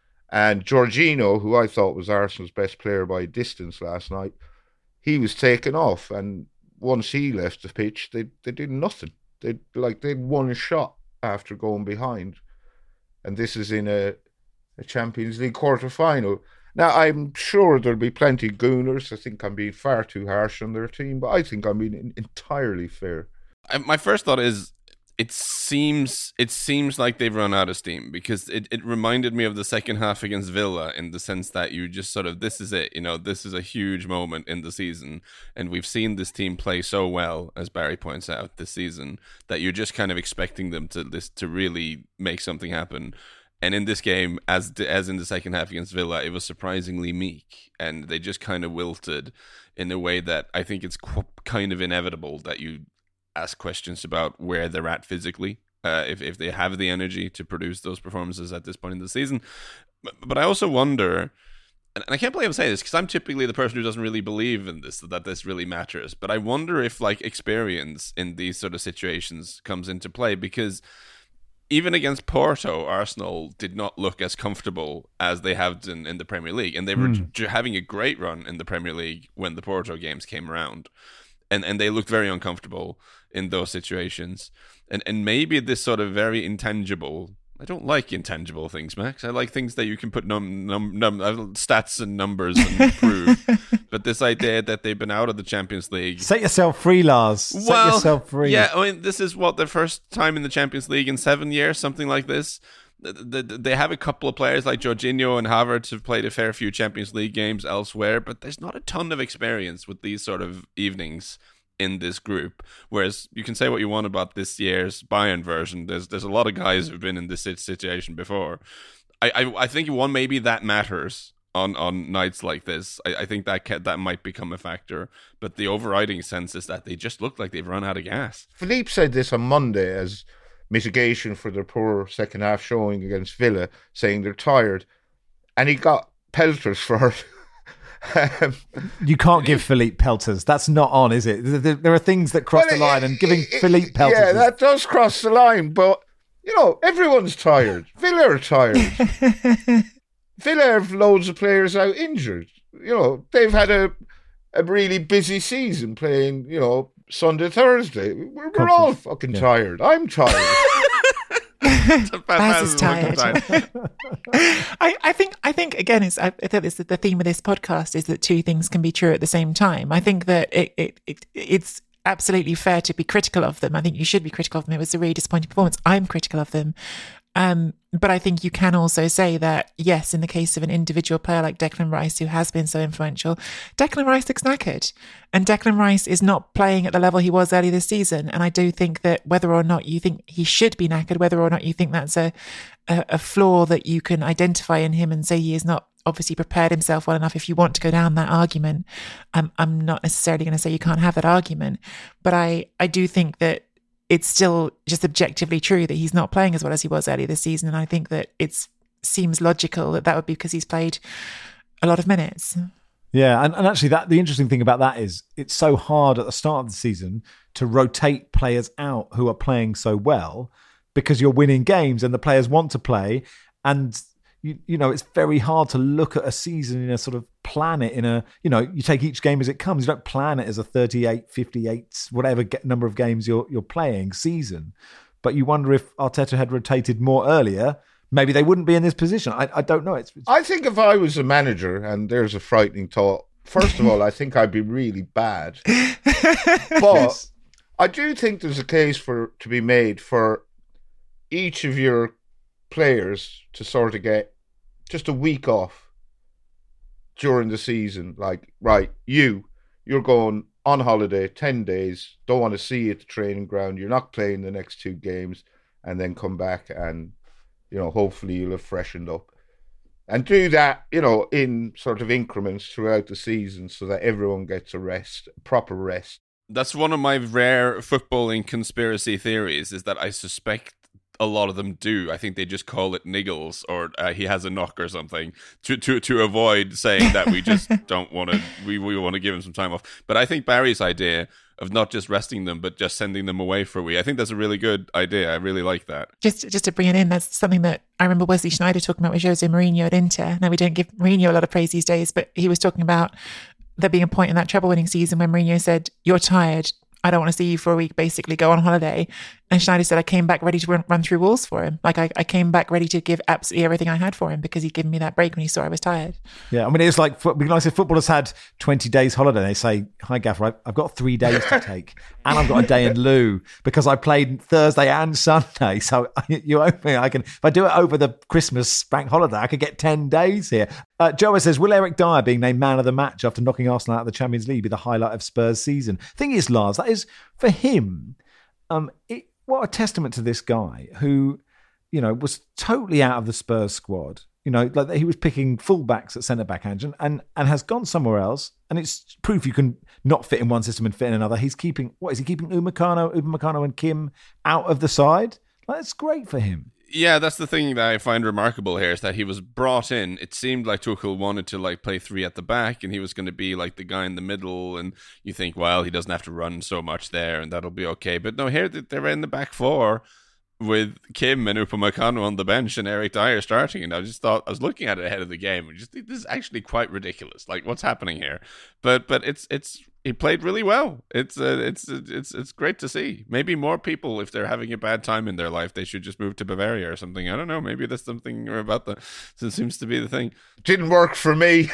[SPEAKER 4] And Jorginho, who I thought was Arsenal's best player by a distance last night, he was taken off, and once he left the pitch, they they did nothing. They like they'd one shot after going behind, and this is in a, a Champions League quarter final. Now, I'm sure there'll be plenty of gooners. I think I'm being far too harsh on their team, but I think I'm being entirely fair.
[SPEAKER 1] My first thought is, it seems it seems like they've run out of steam, because it, it reminded me of the second half against Villa, in the sense that you just sort of, this is it, you know, this is a huge moment in the season, and we've seen this team play so well, as Barry points out, this season, that you're just kind of expecting them to this to really make something happen. And in this game, as as in the second half against Villa, it was surprisingly meek, and they just kind of wilted in a way that I think it's qu- kind of inevitable that you ask questions about where they're at physically, uh, if if they have the energy to produce those performances at this point in the season. But, but I also wonder, and I can't believe I'm saying this, because I'm typically the person who doesn't really believe in this, that this really matters. But I wonder if like experience in these sort of situations comes into play, because even against Porto, Arsenal did not look as comfortable as they have in, in the Premier League, and they were mm. j- having a great run in the Premier League when the Porto games came around. And and they looked very uncomfortable in those situations. And and maybe this sort of very intangible, I don't like intangible things, Max. I like things that you can put num, num, num stats and numbers and prove. But this idea that they've been out of the Champions League.
[SPEAKER 2] Set yourself free, Lars. Set
[SPEAKER 1] well,
[SPEAKER 2] yourself free.
[SPEAKER 1] Yeah, I mean, this is what, their first time in the Champions League in seven years, something like this. They have a couple of players like Jorginho and Havertz have played a fair few Champions League games elsewhere, but there's not a ton of experience with these sort of evenings in this group. Whereas you can say what you want about this year's Bayern version, there's there's a lot of guys who've been in this situation before. I I, I think one, maybe that matters on, on nights like this. I, I think that can, that might become a factor, but the overriding sense is that they just look like they've run out of gas.
[SPEAKER 4] Philippe said this on Monday as mitigation for their poor second half showing against Villa, saying they're tired, and he got pelters for it. um,
[SPEAKER 2] you can't give Philippe pelters. That's not on, is it? There, there are things that cross well, the line, it, and giving it, Philippe pelters.
[SPEAKER 4] Yeah,
[SPEAKER 2] is...
[SPEAKER 4] that does cross the line, but you know, everyone's tired. Villa are tired. Villa have loads of players out injured. You know, they've had a a really busy season playing, you know, Sunday, Thursday. We're, we're all fucking yeah. tired. I'm tired.
[SPEAKER 5] Baz is tired. I, I think. I think again, it's. I, I think this, the theme of this podcast is that two things can be true at the same time. I think that it, it, it it's absolutely fair to be critical of them. I think you should be critical of them. It was a really disappointing performance. I'm critical of them. Um, but I think you can also say that, yes, in the case of an individual player like Declan Rice, who has been so influential, Declan Rice looks knackered. And Declan Rice is not playing at the level he was earlier this season. And I do think that whether or not you think he should be knackered, whether or not you think that's a, a, a flaw that you can identify in him and say he is not obviously prepared himself well enough, if you want to go down that argument, um, I'm not necessarily going to say you can't have that argument. But I, I do think that it's still just objectively true that he's not playing as well as he was earlier this season. And I think that it seems logical that that would be because he's played a lot of minutes.
[SPEAKER 2] Yeah, and, and actually that the interesting thing about that is it's so hard at the start of the season to rotate players out who are playing so well, because you're winning games and the players want to play. And You, you know, it's very hard to look at a season in a sort of plan it in a, you know, you take each game as it comes. You don't plan it as a thirty-eight, fifty-eight, whatever number of games you're you're playing season. But you wonder if Arteta had rotated more earlier, maybe they wouldn't be in this position. I, I don't know. It's, it's...
[SPEAKER 4] I think if I was a manager, and there's a frightening thought, first of all, I think I'd be really bad. But I do think there's a case for to be made for each of your players to sort of get just a week off during the season. Like, right, you, you're going on holiday, ten days, don't want to see you at the training ground, you're not playing the next two games, and then come back and, you know, hopefully you'll have freshened up. And do that, you know, in sort of increments throughout the season so that everyone gets a rest, a proper rest.
[SPEAKER 1] That's one of my rare footballing conspiracy theories, is that I suspect a lot of them do. I think they just call it niggles, or uh, he has a knock or something, to to to avoid saying that we just don't want to, we, we want to give him some time off. But I think Barry's idea of not just resting them, but just sending them away for a week, I think that's a really good idea. I really like that.
[SPEAKER 5] Just just to bring it in, that's something that I remember Wesley Sneijder talking about with Jose Mourinho at Inter. Now, we don't give Mourinho a lot of praise these days, but he was talking about there being a point in that treble winning season when Mourinho said, "You're tired, I don't want to see you for a week, basically go on holiday." And Schneider said, I came back ready to run, run through walls for him. Like I, I came back ready to give absolutely everything I had for him because he'd given me that break when he saw I was tired.
[SPEAKER 2] Yeah, I mean, it's like, when I say footballers had twenty days holiday, they say, hi, Gaffer, I've, I've got three days to take and I've got a day in lieu because I played Thursday and Sunday. So you owe me, I can, if I do it over the Christmas bank holiday, I could get ten days here. Uh, Joe says, will Eric Dyer being named man of the match after knocking Arsenal out of the Champions League be the highlight of Spurs' season? Thing is, Lars, that is, for him, um, it, what a testament to this guy who, you know, was totally out of the Spurs squad. You know, like he was picking fullbacks at centre-back and, and and has gone somewhere else. And it's proof you can not fit in one system and fit in another. He's keeping, what is he keeping Upamecano, Upamecano and Kim out of the side? Like, that's great for him.
[SPEAKER 1] Yeah, that's the thing that I find remarkable here is that he was brought in. It seemed like Tuchel wanted to like play three at the back and he was going to be like the guy in the middle. And you think, well, he doesn't have to run so much there and that'll be okay. But no, here they're in the back four with Kim and Upamecano on the bench and Eric Dyer starting. And I just thought, I was looking at it ahead of the game and just think this is actually quite ridiculous. Like, what's happening here? But but it's it's he played really well. It's uh, it's it's it's great to see. Maybe more people, if they're having a bad time in their life, they should just move to Bavaria or something. I don't know. Maybe that's something about the. It seems to be the thing.
[SPEAKER 4] Didn't work for me.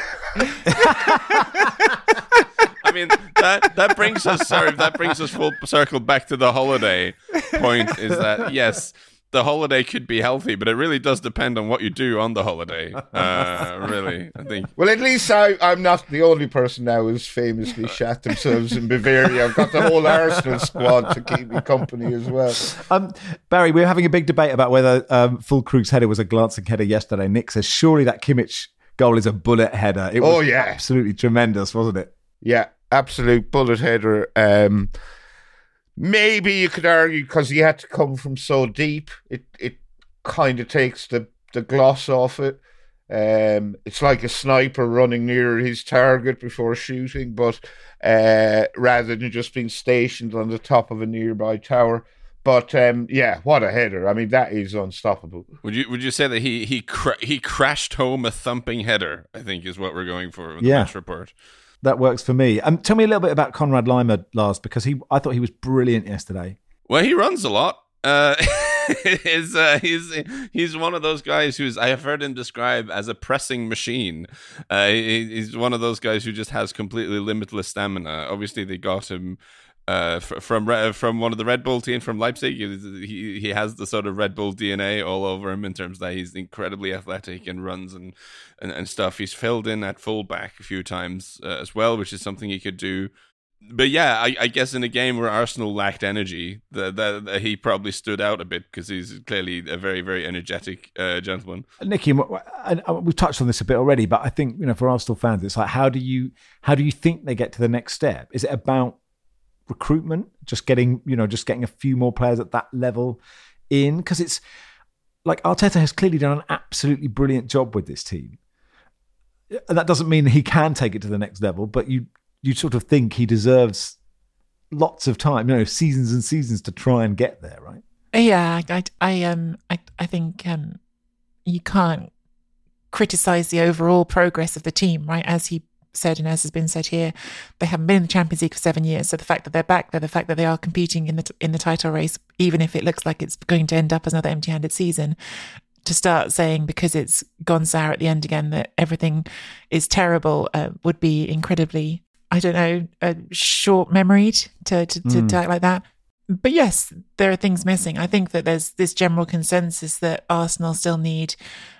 [SPEAKER 1] I mean, that that brings us. Sorry, that brings us full circle back to the holiday point. Is that yes? The holiday could be healthy, but it really does depend on what you do on the holiday. Uh, really, I think.
[SPEAKER 4] Well, at least I, I'm not the only person now who's famously shat themselves in Bavaria. I've got the whole Arsenal squad to keep me company as well.
[SPEAKER 2] Um, Barry, we were having a big debate about whether um, Füllkrug's header was a glancing header yesterday. Nick says, surely that Kimmich goal is a bullet header. It was
[SPEAKER 4] oh, yeah.
[SPEAKER 2] absolutely tremendous, wasn't it?
[SPEAKER 4] Yeah, absolute bullet header. Um Maybe you could argue because he had to come from so deep, it it kind of takes the, the gloss off it. Um, it's like a sniper running near his target before shooting, but uh, rather than just being stationed on the top of a nearby tower. But um, yeah, what a header! I mean, that is unstoppable.
[SPEAKER 1] Would you would you say that he he cra- he crashed home a thumping header? I think is what we're going for in the
[SPEAKER 2] yeah.
[SPEAKER 1] match report.
[SPEAKER 2] That works for me. Um, tell me a little bit about Konrad Laimer, Lars, because he I thought he was brilliant yesterday.
[SPEAKER 1] Well, he runs a lot. Uh, he's, uh, he's he's one of those guys who's I have heard him described as a pressing machine. Uh, he, he's one of those guys who just has completely limitless stamina. Obviously, they got him uh, from from one of the Red Bull team from Leipzig. He he has the sort of Red Bull D N A all over him in terms that he's incredibly athletic and runs and, and, and stuff. He's filled in at fullback a few times uh, as well, which is something he could do. But yeah, I, I guess in a game where Arsenal lacked energy, that the, he probably stood out a bit because he's clearly a very, very energetic uh, gentleman.
[SPEAKER 2] Nicky, and we've touched on this a bit already, but I think, you know, for Arsenal fans, it's like, how do you how do you think they get to the next step? Is it about recruitment, just getting, you know, just getting a few more players at that level in? Because it's like Arteta has clearly done an absolutely brilliant job with this team. And that doesn't mean he can take it to the next level, but you you sort of think he deserves lots of time, you know, seasons and seasons to try and get there, right?
[SPEAKER 5] Yeah, I, I, um, I, I think um, you can't criticize the overall progress of the team, right? As he said, and as has been said here, they haven't been in the Champions League for seven years. So the fact that they're back there, the fact that they are competing in the in the title race, even if it looks like it's going to end up as another empty-handed season, to start saying because it's gone sour at the end again that everything is terrible uh, would be incredibly, I don't know, uh, short-memoried to to, to, mm. to act like that. But yes, there are things missing. I think that there's this general consensus that Arsenal still need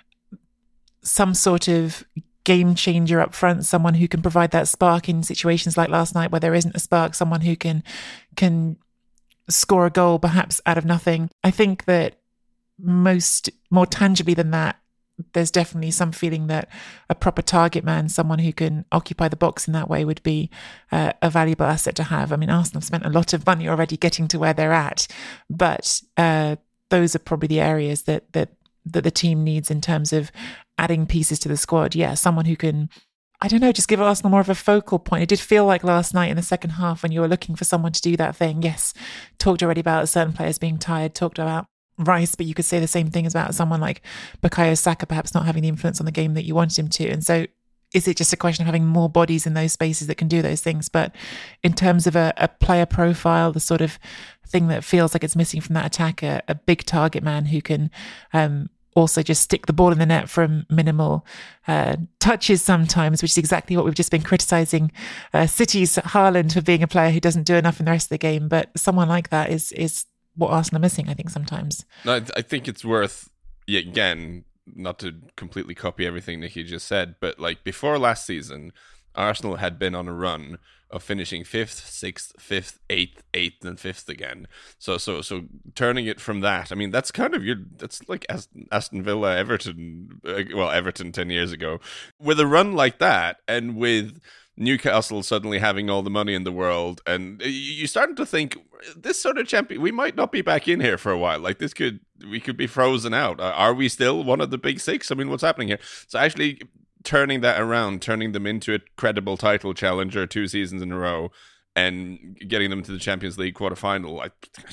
[SPEAKER 5] some sort of game changer up front, someone who can provide that spark in situations like last night where there isn't a spark, someone who can can score a goal perhaps out of nothing. I think that most more tangibly than that, there's definitely some feeling that a proper target man, someone who can occupy the box in that way, would be uh, a valuable asset to have. I mean, Arsenal have spent a lot of money already getting to where they're at, but uh, those are probably the areas that that that the team needs in terms of adding pieces to the squad. Yeah, someone who can, I don't know, just give Arsenal more of a focal point. It did feel like last night in the second half when you were looking for someone to do that thing. Yes, talked already about certain players being tired, talked about Rice, but you could say the same thing about someone like Bukayo Saka perhaps not having the influence on the game that you wanted him to. And so is it just a question of having more bodies in those spaces that can do those things? But in terms of a, a player profile, the sort of thing that feels like it's missing from that attack, a, a big target man who can um, also just stick the ball in the net from minimal uh, touches sometimes, which is exactly what we've just been criticising uh, City's Haaland for being a player who doesn't do enough in the rest of the game. But someone like that is is what Arsenal are missing, I think, sometimes.
[SPEAKER 1] No, I think it's worth, again, not to completely copy everything Nicky just said, but like before last season, Arsenal had been on a run of finishing fifth, sixth, fifth, eighth, eighth, and fifth again. So, so, so turning it from that, I mean, that's kind of your, that's like Aston Villa, Everton, uh, well, Everton ten years ago, with a run like that, and with Newcastle suddenly having all the money in the world, and you starting to think this sort of champion, we might not be back in here for a while. Like this could, we could be frozen out. Are we still one of the big six? I mean, what's happening here? So actually turning that around, turning them into a credible title challenger two seasons in a row, and getting them to the Champions League quarterfinal. I,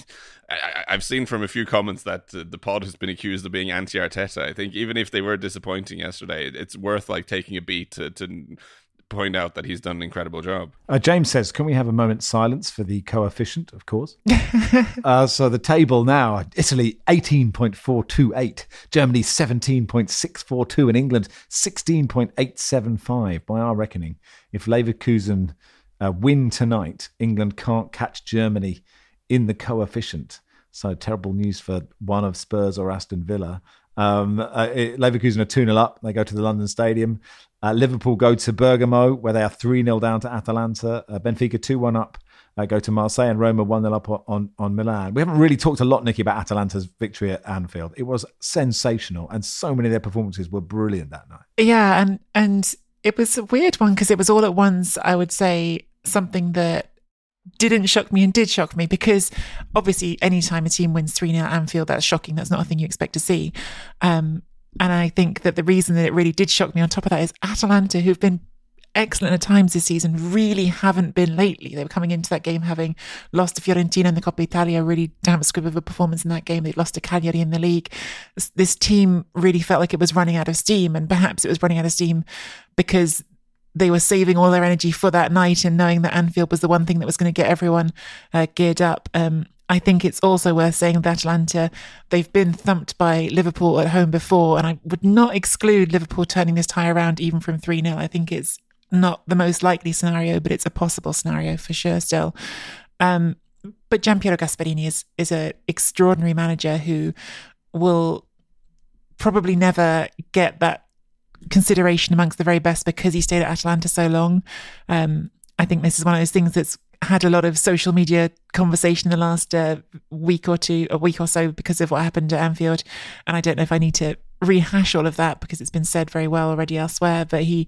[SPEAKER 1] I, I've seen from a few comments that uh, the pod has been accused of being anti-Arteta. I think even if they were disappointing yesterday, it's worth like taking a beat to, to point out that he's done an incredible job.
[SPEAKER 2] Uh, James says, can we have a moment's silence for the coefficient? Of course. uh, so the table now, Italy eighteen point four two eight, Germany seventeen point six four two, and England sixteen point eight seven five. By our reckoning, if Leverkusen uh, win tonight, England can't catch Germany in the coefficient. So terrible news for one of Spurs or Aston Villa. Um, uh, Leverkusen are two nil up. They go to the London Stadium. Uh, Liverpool go to Bergamo, where they are three nil down to Atalanta. Uh, Benfica two one up, uh, go to Marseille, and Roma one nil up on, on Milan. We haven't really talked a lot, Nicky, about Atalanta's victory at Anfield. It was sensational, and so many of their performances were brilliant that night.
[SPEAKER 5] Yeah, and, and it was a weird one because it was all at once, I would say, something that didn't shock me and did shock me, because obviously anytime a team wins three nil at Anfield, that's shocking. That's not a thing you expect to see. Um, and I think that the reason that it really did shock me on top of that is Atalanta, who've been excellent at times this season, really haven't been lately. They were coming into that game having lost to Fiorentina in the Coppa Italia, really damp squib of a performance in that game. They'd lost to Cagliari in the league. This, this team really felt like it was running out of steam, and perhaps it was running out of steam because they were saving all their energy for that night and knowing that Anfield was the one thing that was going to get everyone uh, geared up. Um, I think it's also worth saying that Atalanta, they've been thumped by Liverpool at home before, and I would not exclude Liverpool turning this tie around even from three nil. I think it's not the most likely scenario, but it's a possible scenario for sure still. Um, but Gianpiero Gasperini is, is an extraordinary manager who will probably never get that consideration amongst the very best because he stayed at Atalanta so long. Um, I think this is one of those things that's had a lot of social media conversation in the last uh, week or two, a week or so, because of what happened at Anfield. And I don't know if I need to rehash all of that because it's been said very well already elsewhere. But he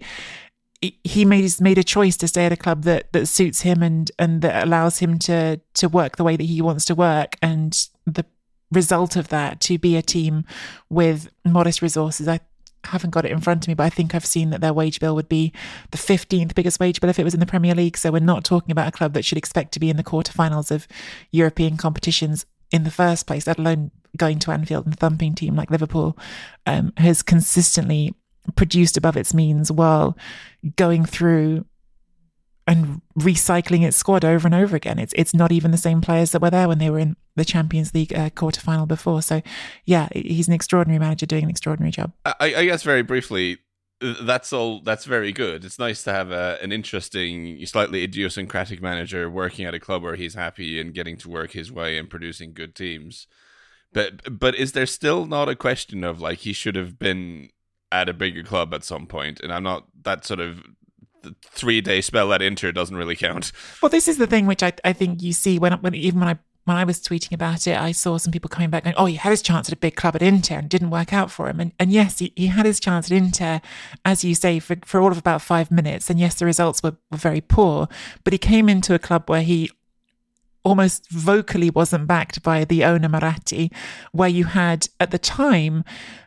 [SPEAKER 5] he made made a choice to stay at a club that that suits him and and that allows him to to work the way that he wants to work. And the result of that, to be a team with modest resources, I haven't got it in front of me, but I think I've seen that their wage bill would be the fifteenth biggest wage bill if it was in the Premier League. So we're not talking about a club that should expect to be in the quarterfinals of European competitions in the first place, let alone going to Anfield and thumping team like Liverpool um, has consistently produced above its means while going through and recycling its squad over and over again. It's it's not even the same players that were there when they were in the Champions League uh, quarterfinal before. So, yeah, he's an extraordinary manager doing an extraordinary job.
[SPEAKER 1] I, I guess very briefly, that's all. That's very good. It's nice to have a, an interesting, slightly idiosyncratic manager working at a club where he's happy and getting to work his way and producing good teams. But but is there still not a question of like he should have been at a bigger club at some point? And I'm not that sort of. The three-day spell at Inter doesn't really count.
[SPEAKER 5] Well, this is the thing which I I think you see when when even when I when I was tweeting about it, I saw some people coming back going, "Oh, he had his chance at a big club at Inter and it didn't work out for him." And and yes, he, he had his chance at Inter, as you say, for for all of about five minutes. And yes, the results were, were very poor, but he came into a club where he almost vocally wasn't backed by the owner Maratti, where you had at the time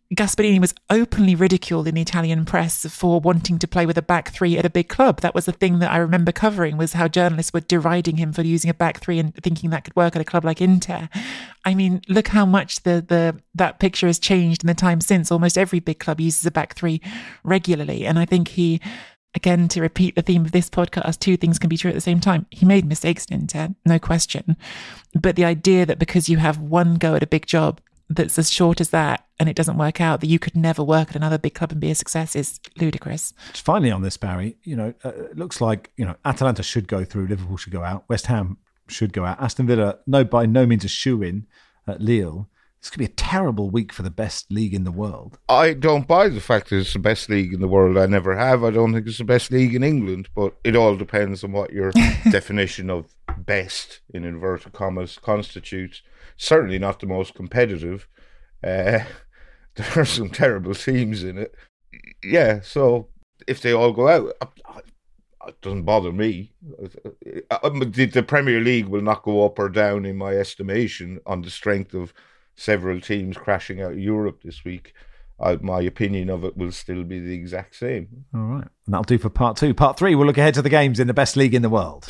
[SPEAKER 5] Gasperini was openly ridiculed in the Italian press for wanting to play with a back three at a big club. That was the thing that I remember covering, was how journalists were deriding him for using a back three and thinking that could work at a club like Inter. I mean, look how much the the that picture has changed in the time since. Almost every big club uses a back three regularly. And I think he, again, to repeat the theme of this podcast, two things can be true at the same time. He made mistakes in Inter, no question. But the idea that because you have one go at a big job that's as short as that and it doesn't work out, that you could never work at another big club and be a success is ludicrous.
[SPEAKER 2] Finally on this, Barry, you know, uh, it looks like, you know, Atalanta should go through, Liverpool should go out, West Ham should go out, Aston Villa, no, by no means a shoe-in at Lille. This could be a terrible week for the best league in the world.
[SPEAKER 4] I don't buy the fact that it's the best league in the world. I never have. I don't think it's the best league in England, but it all depends on what your definition of best, in inverted commas, constitutes. Certainly not the most competitive. Uh, there are some terrible teams in it. Yeah, so if they all go out, it doesn't bother me. The, the Premier League will not go up or down in my estimation on the strength of several teams crashing out of Europe this week. Uh, my opinion of it will still be the exact same.
[SPEAKER 2] All right. And that'll do for part two. Part three, we'll look ahead to the games in the best league in the world.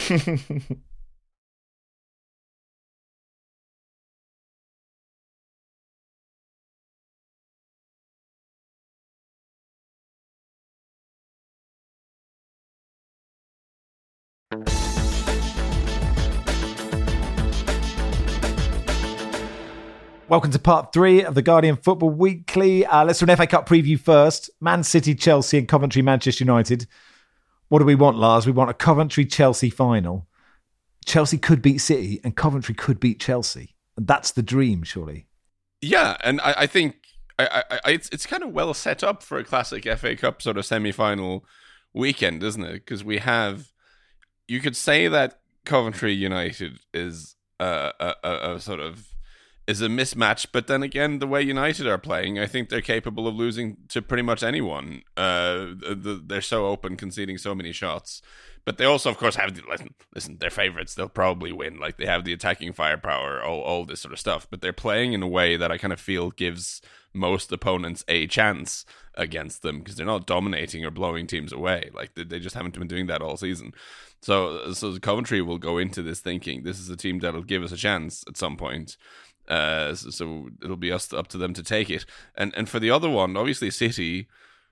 [SPEAKER 2] Welcome to part three of the Guardian Football Weekly. Uh, let's do an F A Cup preview first. Man City, Chelsea and Coventry, Manchester United. What do we want, Lars? We want a Coventry-Chelsea final. Chelsea could beat City and Coventry could beat Chelsea. And that's the dream, surely.
[SPEAKER 1] Yeah, and I, I think I, I, I, it's, it's kind of well set up for a classic F A Cup sort of semi-final weekend, isn't it? Because we have... You could say that Coventry United is a, a, a, a sort of... is a mismatch, but then again, the way United are playing, I think they're capable of losing to pretty much anyone. Uh, the, they're so open, conceding so many shots. But they also, of course, have the, listen, listen, they're favourites. They'll probably win. Like, they have the attacking firepower, all, all this sort of stuff. But they're playing in a way that I kind of feel gives most opponents a chance against them, because they're not dominating or blowing teams away. Like, they, they just haven't been doing that all season. So, so Coventry will go into this thinking, this is a team that'll give us a chance at some point. Uh, so, so it'll be us up to them to take it. And and for the other one, obviously City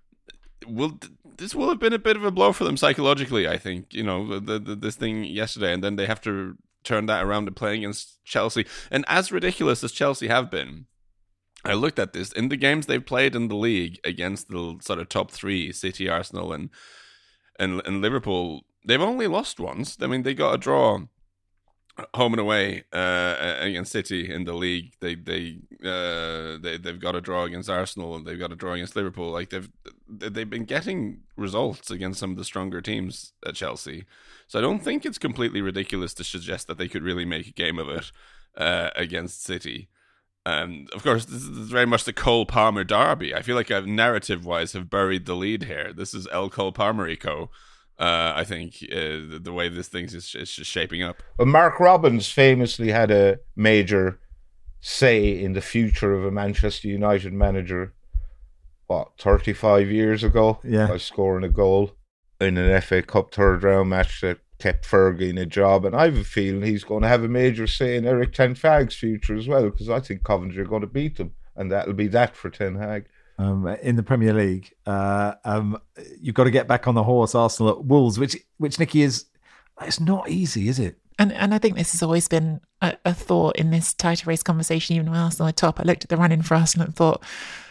[SPEAKER 1] will this will have been a bit of a blow for them psychologically. I think, you know, the, the this thing yesterday, and then they have to turn that around to playing against Chelsea. And as ridiculous as Chelsea have been, I looked at this in the games they've played in the league against the sort of top three, City, Arsenal, and and and Liverpool. They've only lost once. I mean, they got a draw home and away uh, against City in the league. They they uh, they they've got a draw against Arsenal, and they've got a draw against Liverpool. Like they've they've been getting results against some of the stronger teams at Chelsea. So I don't think it's completely ridiculous to suggest that they could really make a game of it uh, against City. Um, of course, this is very much the Cole Palmer derby. I feel like I've narrative-wise have buried the lead here. This is El Cole Palmerico. Uh, I think uh, the, the way this thing is, is just shaping up.
[SPEAKER 4] Well, Mark Robbins famously had a major say in the future of a Manchester United manager, what, thirty-five years ago?
[SPEAKER 2] Yeah.
[SPEAKER 4] By scoring a goal in an F A Cup third round match that kept Fergie in a job. And I have a feeling he's going to have a major say in Eric Ten Hag's future as well, because I think Coventry are going to beat them. And that'll be that for Ten Hag.
[SPEAKER 2] Um, in the Premier League, uh, um, you've got to get back on the horse, Arsenal at Wolves, which, which Nicky, is it's not easy, is it?
[SPEAKER 5] And and I think this has always been a, a thought in this title race conversation, even when Arsenal are top. I looked at the run-in for Arsenal and thought,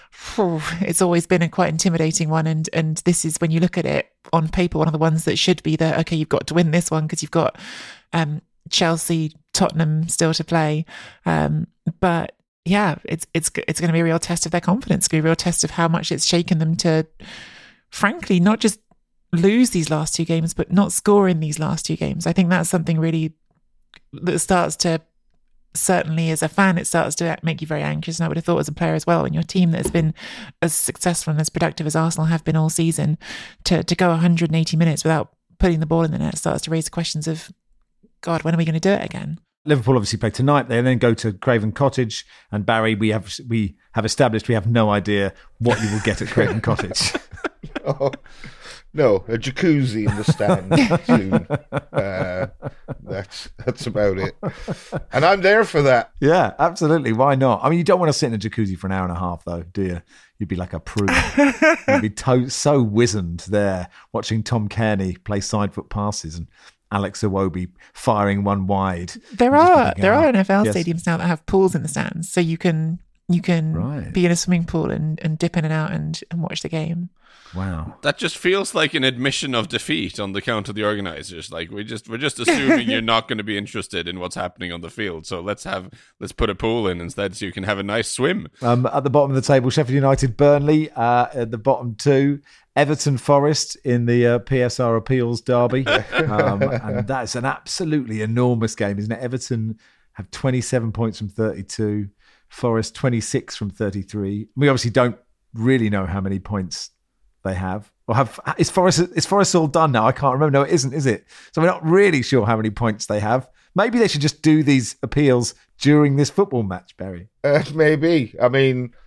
[SPEAKER 5] it's always been a quite intimidating one. And, and this is, when you look at it on paper, one of the ones that should be that, okay, you've got to win this one because you've got um, Chelsea, Tottenham still to play. Um, but yeah, it's it's it's going to be a real test of their confidence. It's going to be a real test of how much it's shaken them to, frankly, not just lose these last two games, but not score in these last two games. I think that's something really that starts to, certainly as a fan, it starts to make you very anxious. And I would have thought as a player as well, when your team that has been as successful and as productive as Arsenal have been all season, to, to go one hundred eighty minutes without putting the ball in the net starts to raise the questions of, God, when are we going to do it again?
[SPEAKER 2] Liverpool obviously play tonight. They then go to Craven Cottage. And Barry, we have we have established we have no idea what you will get at Craven Cottage.
[SPEAKER 4] Oh, no, a jacuzzi in the stand soon. Uh, that's that's about it. And I'm there for that.
[SPEAKER 2] Yeah, absolutely. Why not? I mean, you don't want to sit in a jacuzzi for an hour and a half, though, do you? You'd be like a prude. You'd be to- so wizened there watching Tom Kearney play side foot passes and Alex Iwobi firing one wide.
[SPEAKER 5] There are there
[SPEAKER 2] out.
[SPEAKER 5] are N F L
[SPEAKER 2] Yes.
[SPEAKER 5] stadiums now that have pools in the stands, so you can you can
[SPEAKER 2] Right.
[SPEAKER 5] be in a swimming pool and, and dip in and out and, and watch the game.
[SPEAKER 2] Wow.
[SPEAKER 1] That just feels like an admission of defeat on the count of the organizers. Like we just we're just assuming you're not going to be interested in what's happening on the field. So let's have let's put a pool in instead, so you can have a nice swim.
[SPEAKER 2] Um, at the bottom of the table, Sheffield United, Burnley. Uh, at the bottom two, Everton, Forest in the uh, P S R Appeals Derby. um, and that's an absolutely enormous game, isn't it? Everton have twenty-seven points from thirty-two, Forest twenty-six from thirty-three. We obviously don't really know how many points they have. Or have is Forest is Forest all done now? I can't remember. No, it isn't, is it? So we're not really sure how many points they have. Maybe they should just do these appeals during this football match, Barry.
[SPEAKER 4] Uh, maybe. I mean,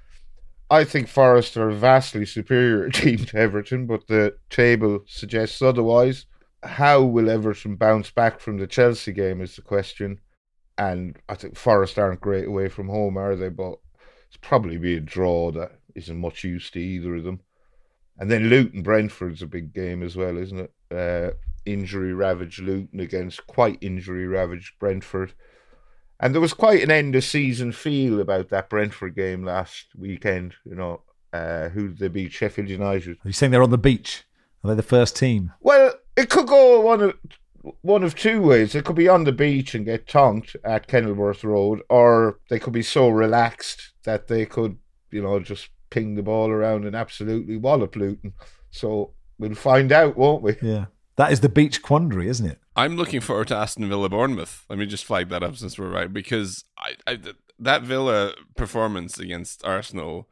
[SPEAKER 4] I think Forest are a vastly superior team to Everton, but the table suggests otherwise. How will Everton bounce back from the Chelsea game is the question. And I think Forest aren't great away from home, are they? But it's probably be a draw that isn't much use to either of them. And then Luton Brentford's a big game as well, isn't it? Uh, injury ravaged Luton against quite injury ravaged Brentford. And there was quite an end of season feel about that Brentford game last weekend. You know, uh, who did they beat? Sheffield United.
[SPEAKER 2] Are you saying they're on the beach? Are they the first team?
[SPEAKER 4] Well, it could go one of one of two ways. They could be on the beach and get tonked at Kenilworth Road, or they could be so relaxed that they could, you know, just ping the ball around and absolutely wallop Luton. So we'll find out, won't we?
[SPEAKER 2] Yeah. That is the beach quandary, isn't it?
[SPEAKER 1] I'm looking forward to Aston Villa Bournemouth. Let me just flag that up since we're right, because I, I, that Villa performance against Arsenal,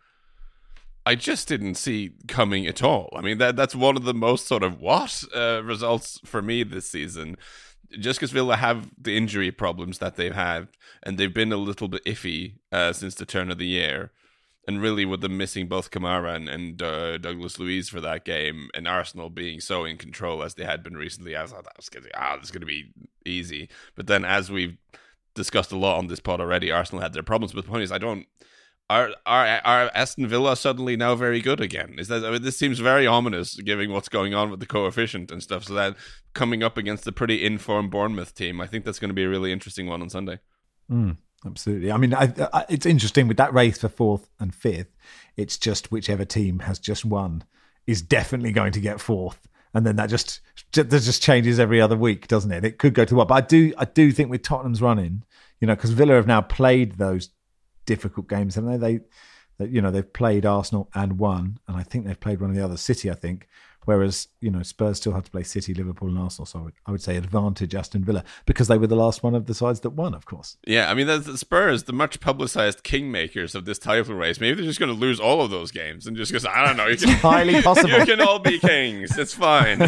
[SPEAKER 1] I just didn't see coming at all. I mean, that that's one of the most sort of what uh, results for me this season. Just because Villa have the injury problems that they've had, and they've been a little bit iffy uh, since the turn of the year. And really, with them missing both Kamara and, and uh, Douglas Luiz for that game, and Arsenal being so in control as they had been recently, I thought that was going to ah, this is going to be easy. But then, as we've discussed a lot on this pod already, Arsenal had their problems. But the point is, I don't. Are are are Aston Villa suddenly now very good again? Is that I mean, this seems very ominous, given what's going on with the coefficient and stuff. So that coming up against a pretty informed Bournemouth team, I think that's going to be a really interesting one on Sunday.
[SPEAKER 2] Mm. Absolutely. I mean, I, I, it's interesting with that race for fourth and fifth. It's just whichever team has just won is definitely going to get fourth, and then that just that just changes every other week, doesn't it? It could go to what, but I do I do think with Tottenham's running, you know, because Villa have now played those difficult games, haven't they? They, they, you know, they've played Arsenal and won, and I think they've played one of the other, City, I think. Whereas, you know, Spurs still have to play City, Liverpool and Arsenal. So I would, I would say advantage Aston Villa because they were the last one of the sides that won, of course.
[SPEAKER 1] Yeah, I mean, the, the Spurs, the much publicized kingmakers of this title race, maybe they're just going to lose all of those games and just go, I don't know. You can,
[SPEAKER 2] highly possible.
[SPEAKER 1] You can all be kings. It's fine.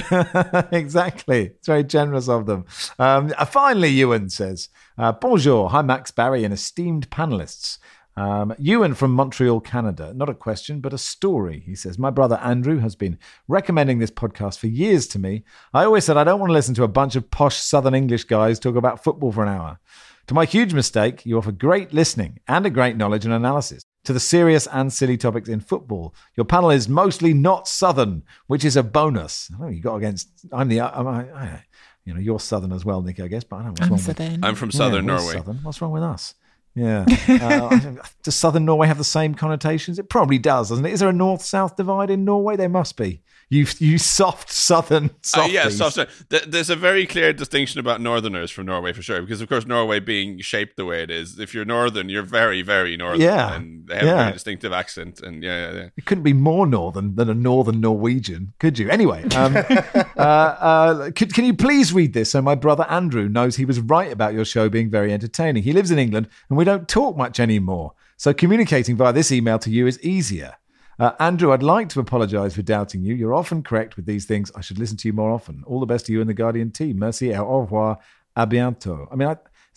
[SPEAKER 2] Exactly. It's very generous of them. Um, uh, finally, Ewan says, uh, Bonjour. Hi, Max, Barry and esteemed panelists. Um, Ewan from Montreal, Canada. Not a question, but a story. He says, my brother Andrew has been recommending this podcast for years to me. I always said I don't want to listen to a bunch of posh Southern English guys talk about football for an hour. To my huge mistake, you offer great listening and a great knowledge and analysis to the serious and silly topics in football. Your panel is mostly not Southern, which is a bonus. Oh, you got against, I'm the, I'm, I, I, you know, you're Southern as well, Nick, I guess, but I don't know what's
[SPEAKER 5] I'm
[SPEAKER 2] wrong
[SPEAKER 5] Southern.
[SPEAKER 2] with
[SPEAKER 1] I'm from Southern
[SPEAKER 2] yeah, we're
[SPEAKER 1] Norway.
[SPEAKER 2] Southern. What's wrong with us? Yeah. Uh, does Southern Norway have the same connotations? It probably does, doesn't it? Is there a north-south divide in Norway? There must be. You you soft Southern softies.
[SPEAKER 1] Uh, yeah, soft. Th- there's a very clear distinction about Northerners from Norway for sure, because of course Norway being shaped the way it is, if you're Northern, you're very, very Northern.
[SPEAKER 2] Yeah.
[SPEAKER 1] And they have
[SPEAKER 2] Yeah.
[SPEAKER 1] a very distinctive accent. And yeah, yeah, yeah.
[SPEAKER 2] You couldn't be more Northern than a Northern Norwegian, could you? Anyway, um, uh, uh, could, can you please read this so my brother Andrew knows he was right about your show being very entertaining? He lives in England and we don't talk much anymore. So communicating via this email to you is easier. Uh, Andrew, I'd like to apologise for doubting you. You're often correct with these things. I should listen to you more often. All the best to you and the Guardian team. Merci et au revoir. À bientôt. I mean, I,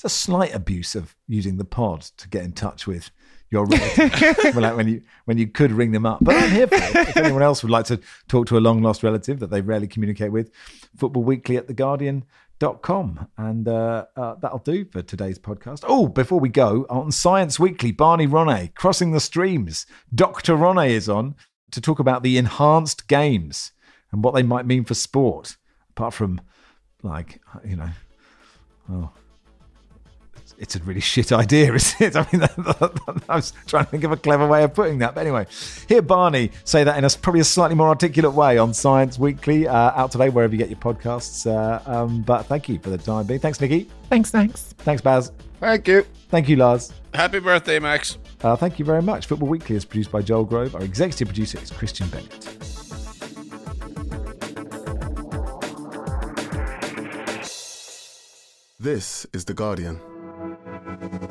[SPEAKER 2] it's a slight abuse of using the pod to get in touch with your relative. Well, like when you when you could ring them up. But I'm here for it. If anyone else would like to talk to a long lost relative that they rarely communicate with, Football Weekly at the Guardian dot com. And uh, uh, that'll do for today's podcast. Oh, before we go, on Science Weekly, Barney Ronay, Crossing the Streams. Doctor Ronay is on to talk about the enhanced games and what they might mean for sport, apart from, like, you know, well, it's, it's a really shit idea, isn't it? I mean, that, that, I was trying to think of a clever way of putting that. But anyway, hear Barney say that in a probably a slightly more articulate way on Science Weekly, uh, out today, wherever you get your podcasts. Uh, um, but thank you for the time being. Thanks, Nikki.
[SPEAKER 5] Thanks, thanks.
[SPEAKER 2] Thanks, Baz.
[SPEAKER 4] Thank you.
[SPEAKER 2] Thank you, Lars.
[SPEAKER 1] Happy birthday, Max.
[SPEAKER 2] Uh, thank you very much. Football Weekly is produced by Joel Grove. Our executive producer is Christian Bennett.
[SPEAKER 3] This is The Guardian.